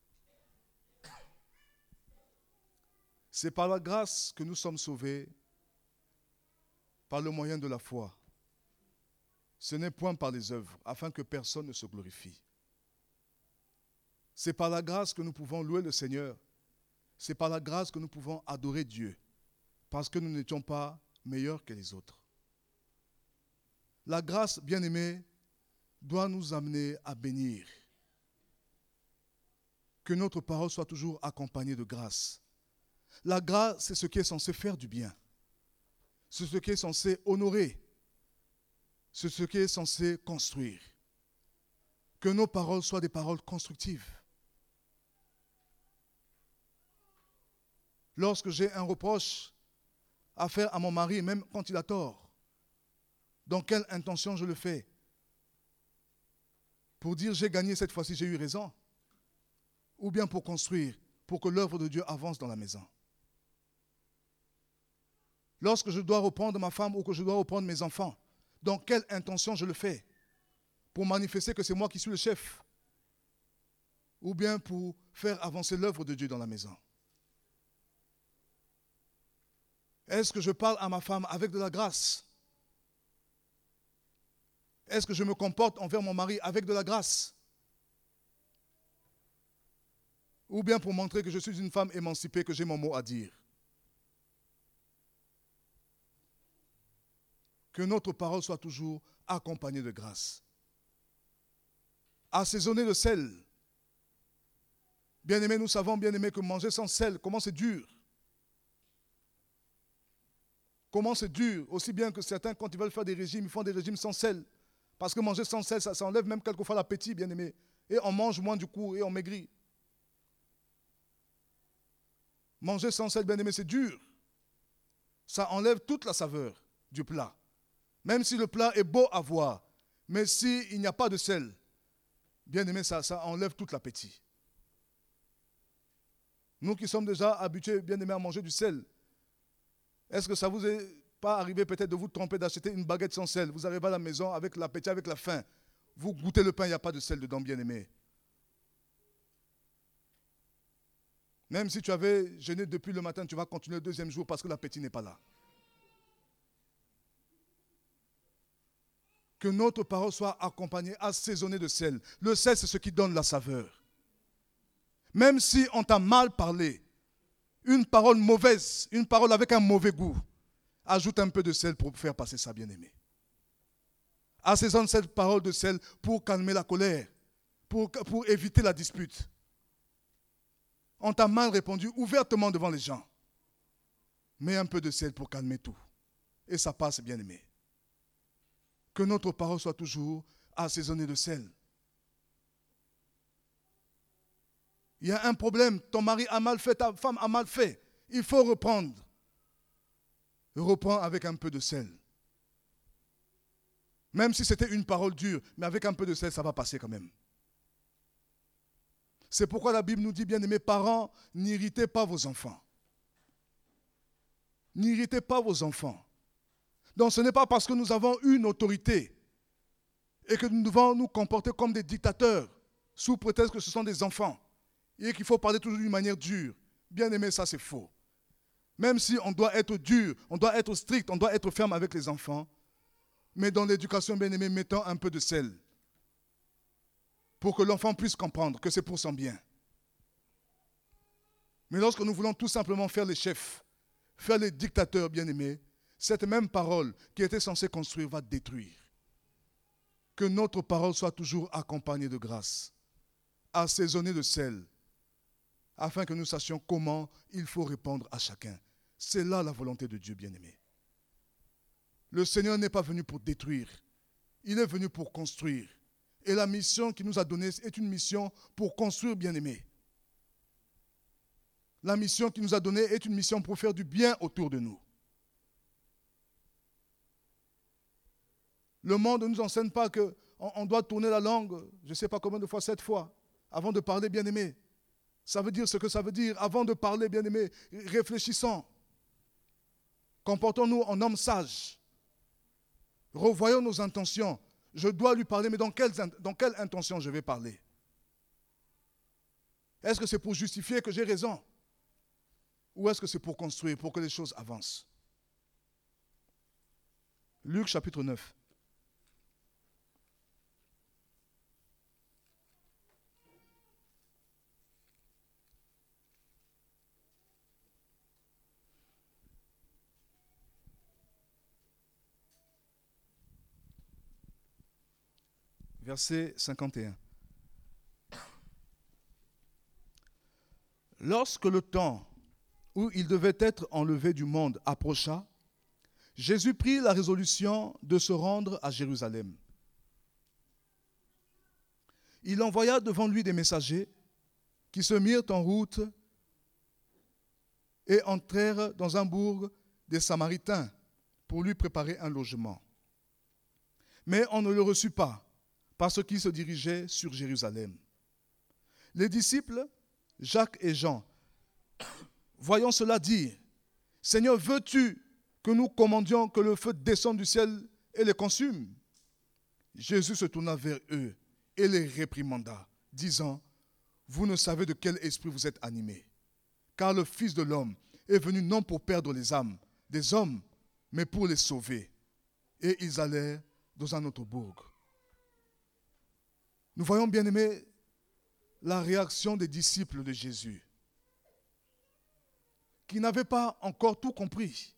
C'est par la grâce que nous sommes sauvés, par le moyen de la foi. Ce n'est point par les œuvres, afin que personne ne se glorifie. C'est par la grâce que nous pouvons louer le Seigneur. C'est par la grâce que nous pouvons adorer Dieu, parce que nous n'étions pas meilleurs que les autres. La grâce, bien-aimée, doit nous amener à bénir. Que notre parole soit toujours accompagnée de grâce. La grâce, c'est ce qui est censé faire du bien. C'est ce qui est censé honorer. C'est ce qui est censé construire. Que nos paroles soient des paroles constructives. Lorsque j'ai un reproche à faire à mon mari, même quand il a tort, dans quelle intention je le fais? Pour dire j'ai gagné cette fois-ci, j'ai eu raison? Ou bien pour construire, pour que l'œuvre de Dieu avance dans la maison? Lorsque je dois reprendre ma femme ou que je dois reprendre mes enfants, dans quelle intention je le fais? Pour manifester que c'est moi qui suis le chef? Ou bien pour faire avancer l'œuvre de Dieu dans la maison? Est-ce que je parle à ma femme avec de la grâce? Est-ce que je me comporte envers mon mari avec de la grâce? Ou bien pour montrer que je suis une femme émancipée, que j'ai mon mot à dire? Que notre parole soit toujours accompagnée de grâce. assaisonné de sel. Bien-aimés, nous savons, bien-aimés, que manger sans sel, comment c'est dur. Comment c'est dur, aussi bien que certains, quand ils veulent faire des régimes, ils font des régimes sans sel. Parce que manger sans sel, ça, ça enlève même quelquefois l'appétit, bien-aimés. Et on mange moins du coup, et on maigrit. Manger sans sel, bien-aimés, c'est dur. Ça enlève toute la saveur du plat. Même si le plat est beau à voir, mais s'il n'y a pas de sel, bien-aimés, ça, ça enlève tout l'appétit. Nous qui sommes déjà habitués, bien-aimés, à manger du sel, est-ce que ça vous est pas arrivé peut-être de vous tromper d'acheter une baguette sans sel? Vous arrivez à la maison avec l'appétit, avec la faim. Vous goûtez le pain, il n'y a pas de sel dedans, bien-aimé. Même si tu avais jeûné depuis le matin, tu vas continuer le deuxième jour parce que l'appétit n'est pas là. Que notre parole soit accompagnée, assaisonnée de sel. Le sel, c'est ce qui donne la saveur. Même si on t'a mal parlé, une parole mauvaise, une parole avec un mauvais goût, ajoute un peu de sel pour faire passer ça, bien-aimé. Assaisonne cette parole de sel pour calmer la colère, pour, pour éviter la dispute. On t'a mal répondu ouvertement devant les gens. Mets un peu de sel pour calmer tout. Et ça passe, bien-aimé. Que notre parole soit toujours assaisonnée de sel. Il y a un problème, ton mari a mal fait, ta femme a mal fait. Il faut reprendre. Reprends avec un peu de sel. Même si c'était une parole dure, mais avec un peu de sel, ça va passer quand même. C'est pourquoi la Bible nous dit, bien-aimés parents, n'irritez pas vos enfants. N'irritez pas vos enfants. Donc ce n'est pas parce que nous avons une autorité et que nous devons nous comporter comme des dictateurs, sous prétexte que ce sont des enfants, et qu'il faut parler toujours d'une manière dure. Bien-aimés, ça c'est faux. Même si on doit être dur, on doit être strict, on doit être ferme avec les enfants, mais dans l'éducation, bien-aimés, mettons un peu de sel pour que l'enfant puisse comprendre que c'est pour son bien. Mais lorsque nous voulons tout simplement faire les chefs, faire les dictateurs, bien-aimés, cette même parole qui était censée construire va détruire. Que notre parole soit toujours accompagnée de grâce, assaisonnée de sel, afin que nous sachions comment il faut répondre à chacun. C'est là la volonté de Dieu, bien-aimé. Le Seigneur n'est pas venu pour détruire, il est venu pour construire. Et la mission qu'il nous a donnée est une mission pour construire, bien-aimé. La mission qu'il nous a donnée est une mission pour faire du bien autour de nous. Le monde ne nous enseigne pas qu'on doit tourner la langue, je ne sais pas combien de fois, sept fois, avant de parler, bien-aimé. Ça veut dire ce que ça veut dire. Avant de parler, bien-aimé, réfléchissons. Comportons-nous en hommes sages. Revoyons nos intentions. Je dois lui parler, mais dans quelle, dans quelle intention je vais parler? Est-ce que c'est pour justifier que j'ai raison? Ou est-ce que c'est pour construire, pour que les choses avancent? Luc chapitre neuf. Verset cinquante et un. Lorsque le temps où il devait être enlevé du monde approcha, Jésus prit la résolution de se rendre à Jérusalem. Il envoya devant lui des messagers qui se mirent en route et entrèrent dans un bourg des Samaritains pour lui préparer un logement. Mais on ne le reçut pas, parce qu'il se dirigeait sur Jérusalem. Les disciples, Jacques et Jean, voyant cela, dirent, « Seigneur, veux-tu que nous commandions que le feu descende du ciel et les consume ?» Jésus se tourna vers eux et les réprimanda, disant, « Vous ne savez de quel esprit vous êtes animés, car le Fils de l'homme est venu non pour perdre les âmes des hommes, mais pour les sauver. » Et ils allèrent dans un autre bourg. Nous voyons, bien aimés, la réaction des disciples de Jésus, qui n'avaient pas encore tout compris.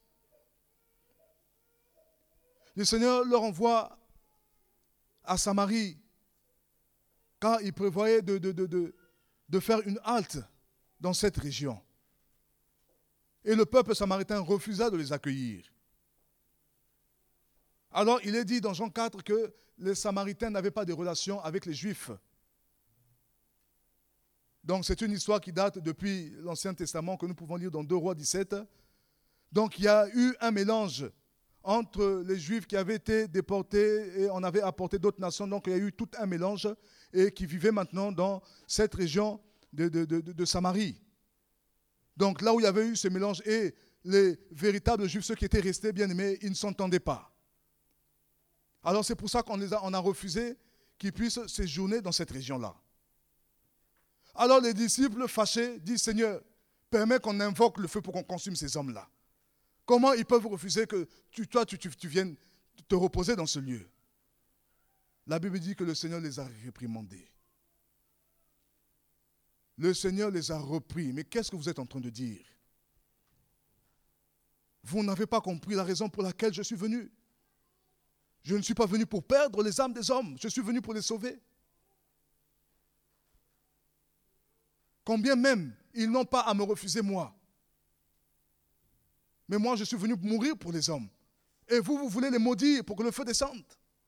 Le Seigneur leur envoie à Samarie car ils prévoyaient de, de, de, de, de faire une halte dans cette région. Et le peuple samaritain refusa de les accueillir. Alors il est dit dans Jean quatre que les Samaritains n'avaient pas de relation avec les Juifs. Donc c'est une histoire qui date depuis l'Ancien Testament que nous pouvons lire dans deux Rois dix-sept. Donc il y a eu un mélange entre les Juifs qui avaient été déportés et on avait apporté d'autres nations. Donc il y a eu tout un mélange et qui vivaient maintenant dans cette région de, de, de, de Samarie. Donc là où il y avait eu ce mélange et les véritables Juifs, ceux qui étaient restés bien-aimés, ils ne s'entendaient pas. Alors c'est pour ça qu'on les a, on a refusé qu'ils puissent séjourner dans cette région-là. Alors les disciples fâchés disent, Seigneur, permets qu'on invoque le feu pour qu'on consume ces hommes-là. Comment ils peuvent refuser que tu, toi, tu, tu, tu viennes te reposer dans ce lieu? La Bible dit que le Seigneur les a réprimandés. Le Seigneur les a repris. Mais qu'est-ce que vous êtes en train de dire? Vous n'avez pas compris la raison pour laquelle je suis venu. Je ne suis pas venu pour perdre les âmes des hommes. Je suis venu pour les sauver. Combien même ils n'ont pas à me refuser moi. Mais moi, je suis venu mourir pour les hommes. Et vous, vous voulez les maudire pour que le feu descende.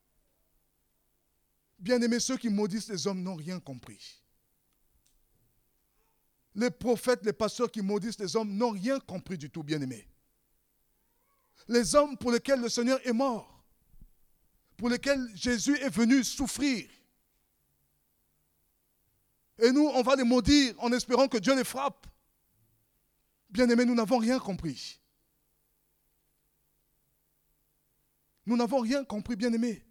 Bien-aimés, ceux qui maudissent les hommes n'ont rien compris. Les prophètes, les pasteurs qui maudissent les hommes n'ont rien compris du tout, bien-aimés. Les hommes pour lesquels le Seigneur est mort, pour lesquels Jésus est venu souffrir. Et nous, on va les maudire en espérant que Dieu les frappe. Bien-aimés, nous n'avons rien compris. Nous n'avons rien compris, bien-aimés.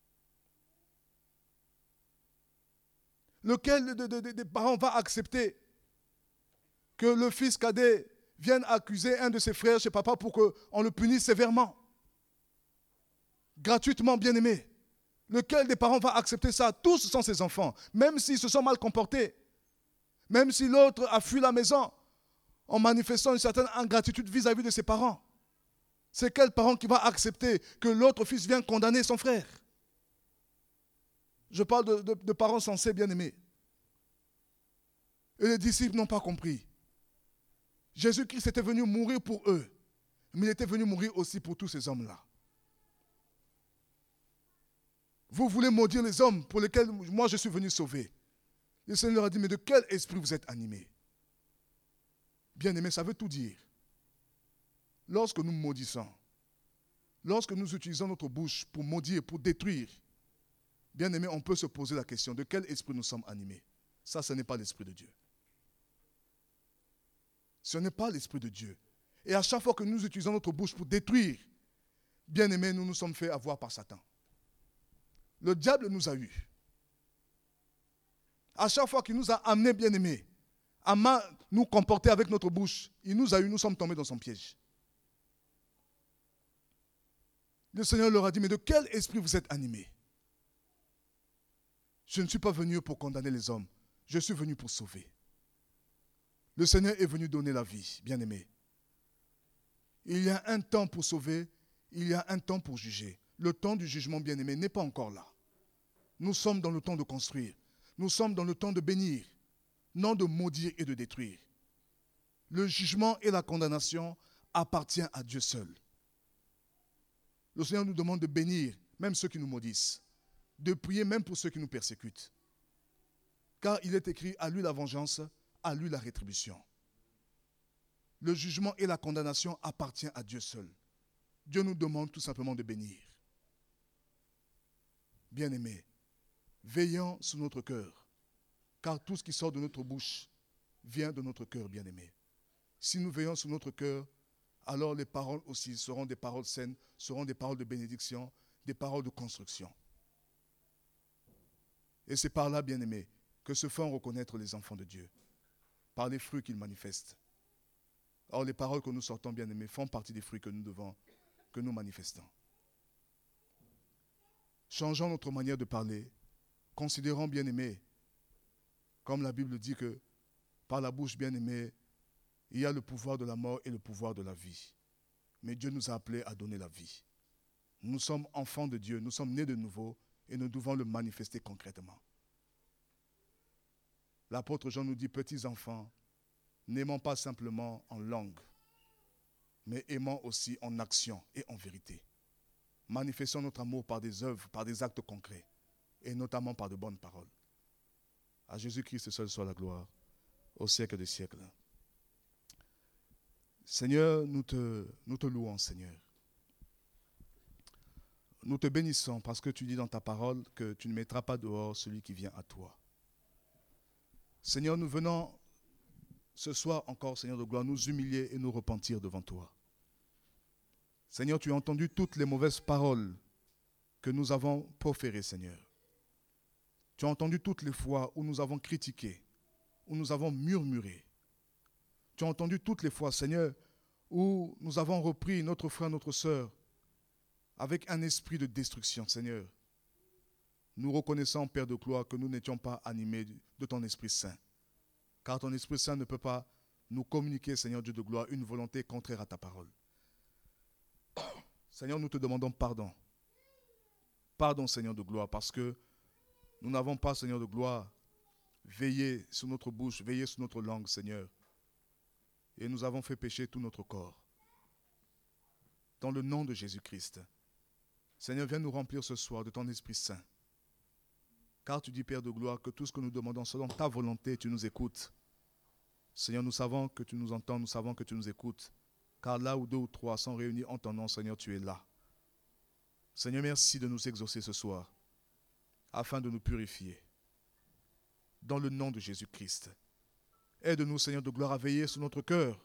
Lequel des parents va accepter que le fils cadet vienne accuser un de ses frères chez papa pour qu'on le punisse sévèrement? Gratuitement, bien-aimés. Lequel des parents va accepter ça? Tous sont ses enfants, même s'ils se sont mal comportés. Même si l'autre a fui la maison en manifestant une certaine ingratitude vis-à-vis de ses parents. C'est quel parent qui va accepter que l'autre fils vienne condamner son frère? Je parle de, de, de parents sensés, bien-aimés. Et les disciples n'ont pas compris. Jésus-Christ était venu mourir pour eux, mais il était venu mourir aussi pour tous ces hommes-là. Vous voulez maudire les hommes pour lesquels moi je suis venu sauver. Le Seigneur leur a dit, mais de quel esprit vous êtes animés? Bien-aimés, ça veut tout dire. Lorsque nous maudissons, lorsque nous utilisons notre bouche pour maudire, pour détruire, bien-aimés, on peut se poser la question, de quel esprit nous sommes animés? Ça, ce n'est pas l'esprit de Dieu. Ce n'est pas l'esprit de Dieu. Et à chaque fois que nous utilisons notre bouche pour détruire, bien-aimés, nous nous sommes fait avoir par Satan. Le diable nous a eus. À chaque fois qu'il nous a amenés, bien-aimés, à mal nous comporter avec notre bouche, il nous a eus, nous sommes tombés dans son piège. Le Seigneur leur a dit, mais de quel esprit vous êtes animés? Je ne suis pas venu pour condamner les hommes, je suis venu pour sauver. Le Seigneur est venu donner la vie, bien-aimés. Il y a un temps pour sauver, il y a un temps pour juger. Le temps du jugement, bien-aimé, n'est pas encore là. Nous sommes dans le temps de construire. Nous sommes dans le temps de bénir, non de maudire et de détruire. Le jugement et la condamnation appartiennent à Dieu seul. Le Seigneur nous demande de bénir même ceux qui nous maudissent, de prier même pour ceux qui nous persécutent. Car il est écrit, à lui la vengeance, à lui la rétribution. Le jugement et la condamnation appartiennent à Dieu seul. Dieu nous demande tout simplement de bénir. Bien-aimés, veillons sur notre cœur, car tout ce qui sort de notre bouche vient de notre cœur, bien-aimés. Si nous veillons sur notre cœur, alors les paroles aussi seront des paroles saines, seront des paroles de bénédiction, des paroles de construction. Et c'est par là, bien-aimés, que se font reconnaître les enfants de Dieu, par les fruits qu'ils manifestent. Or, les paroles que nous sortons, bien-aimés, font partie des fruits que nous devons, que nous manifestons. Changeons notre manière de parler. Considérons, bien-aimés, comme la Bible dit que par la bouche, bien-aimés, il y a le pouvoir de la mort et le pouvoir de la vie. Mais Dieu nous a appelés à donner la vie. Nous sommes enfants de Dieu, nous sommes nés de nouveau et nous devons le manifester concrètement. L'apôtre Jean nous dit, petits enfants, n'aimons pas simplement en langue, mais aimons aussi en action et en vérité. Manifestons notre amour par des œuvres, par des actes concrets, et notamment par de bonnes paroles. À Jésus-Christ seul soit la gloire, au siècle des siècles. Seigneur, nous te, nous te louons, Seigneur. Nous te bénissons parce que tu dis dans ta parole que tu ne mettras pas dehors celui qui vient à toi. Seigneur, nous venons ce soir encore, Seigneur de gloire, nous humilier et nous repentir devant toi. Seigneur, tu as entendu toutes les mauvaises paroles que nous avons proférées, Seigneur. Tu as entendu toutes les fois où nous avons critiqué, où nous avons murmuré. Tu as entendu toutes les fois, Seigneur, où nous avons repris notre frère, notre sœur, avec un esprit de destruction, Seigneur. Nous reconnaissons, Père de gloire, que nous n'étions pas animés de ton Esprit Saint. Car ton Esprit Saint ne peut pas nous communiquer, Seigneur Dieu de gloire, une volonté contraire à ta parole. Seigneur, nous te demandons pardon. Pardon, Seigneur de gloire, parce que nous n'avons pas, Seigneur de gloire, veillé sur notre bouche, veillé sur notre langue, Seigneur. Et nous avons fait pécher tout notre corps. Dans le nom de Jésus-Christ. Seigneur, viens nous remplir ce soir de ton Esprit Saint. Car tu dis, Père de gloire, que tout ce que nous demandons selon ta volonté, tu nous écoutes. Seigneur, nous savons que tu nous entends, nous savons que tu nous écoutes. Car là où deux ou trois sont réunis en ton nom, Seigneur, tu es là. Seigneur, merci de nous exaucer ce soir, afin de nous purifier. Dans le nom de Jésus-Christ. Aide-nous, Seigneur de gloire, à veiller sur notre cœur.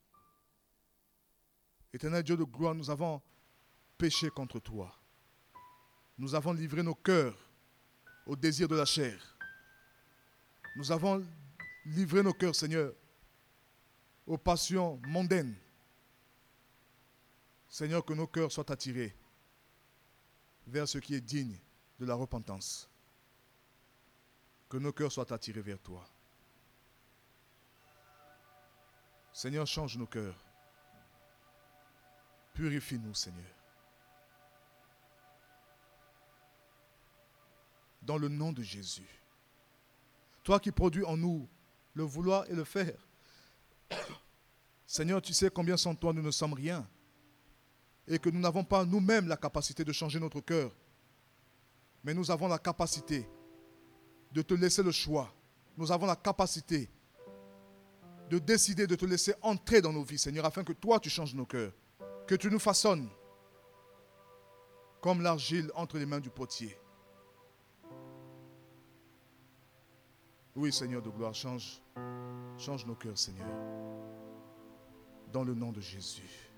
Éternel Dieu de gloire, nous avons péché contre toi. Nous avons livré nos cœurs au désir de la chair. Nous avons livré nos cœurs, Seigneur, aux passions mondaines. Seigneur, que nos cœurs soient attirés vers ce qui est digne de la repentance. Que nos cœurs soient attirés vers toi. Seigneur, change nos cœurs. Purifie-nous, Seigneur. Dans le nom de Jésus. Toi qui produis en nous le vouloir et le faire. Seigneur, tu sais combien sans toi nous ne sommes rien. Et que nous n'avons pas nous-mêmes la capacité de changer notre cœur. Mais nous avons la capacité de te laisser le choix. Nous avons la capacité de décider de te laisser entrer dans nos vies, Seigneur, afin que toi tu changes nos cœurs. Que tu nous façonnes comme l'argile entre les mains du potier. Oui, Seigneur de gloire, change, change nos cœurs, Seigneur. Dans le nom de Jésus.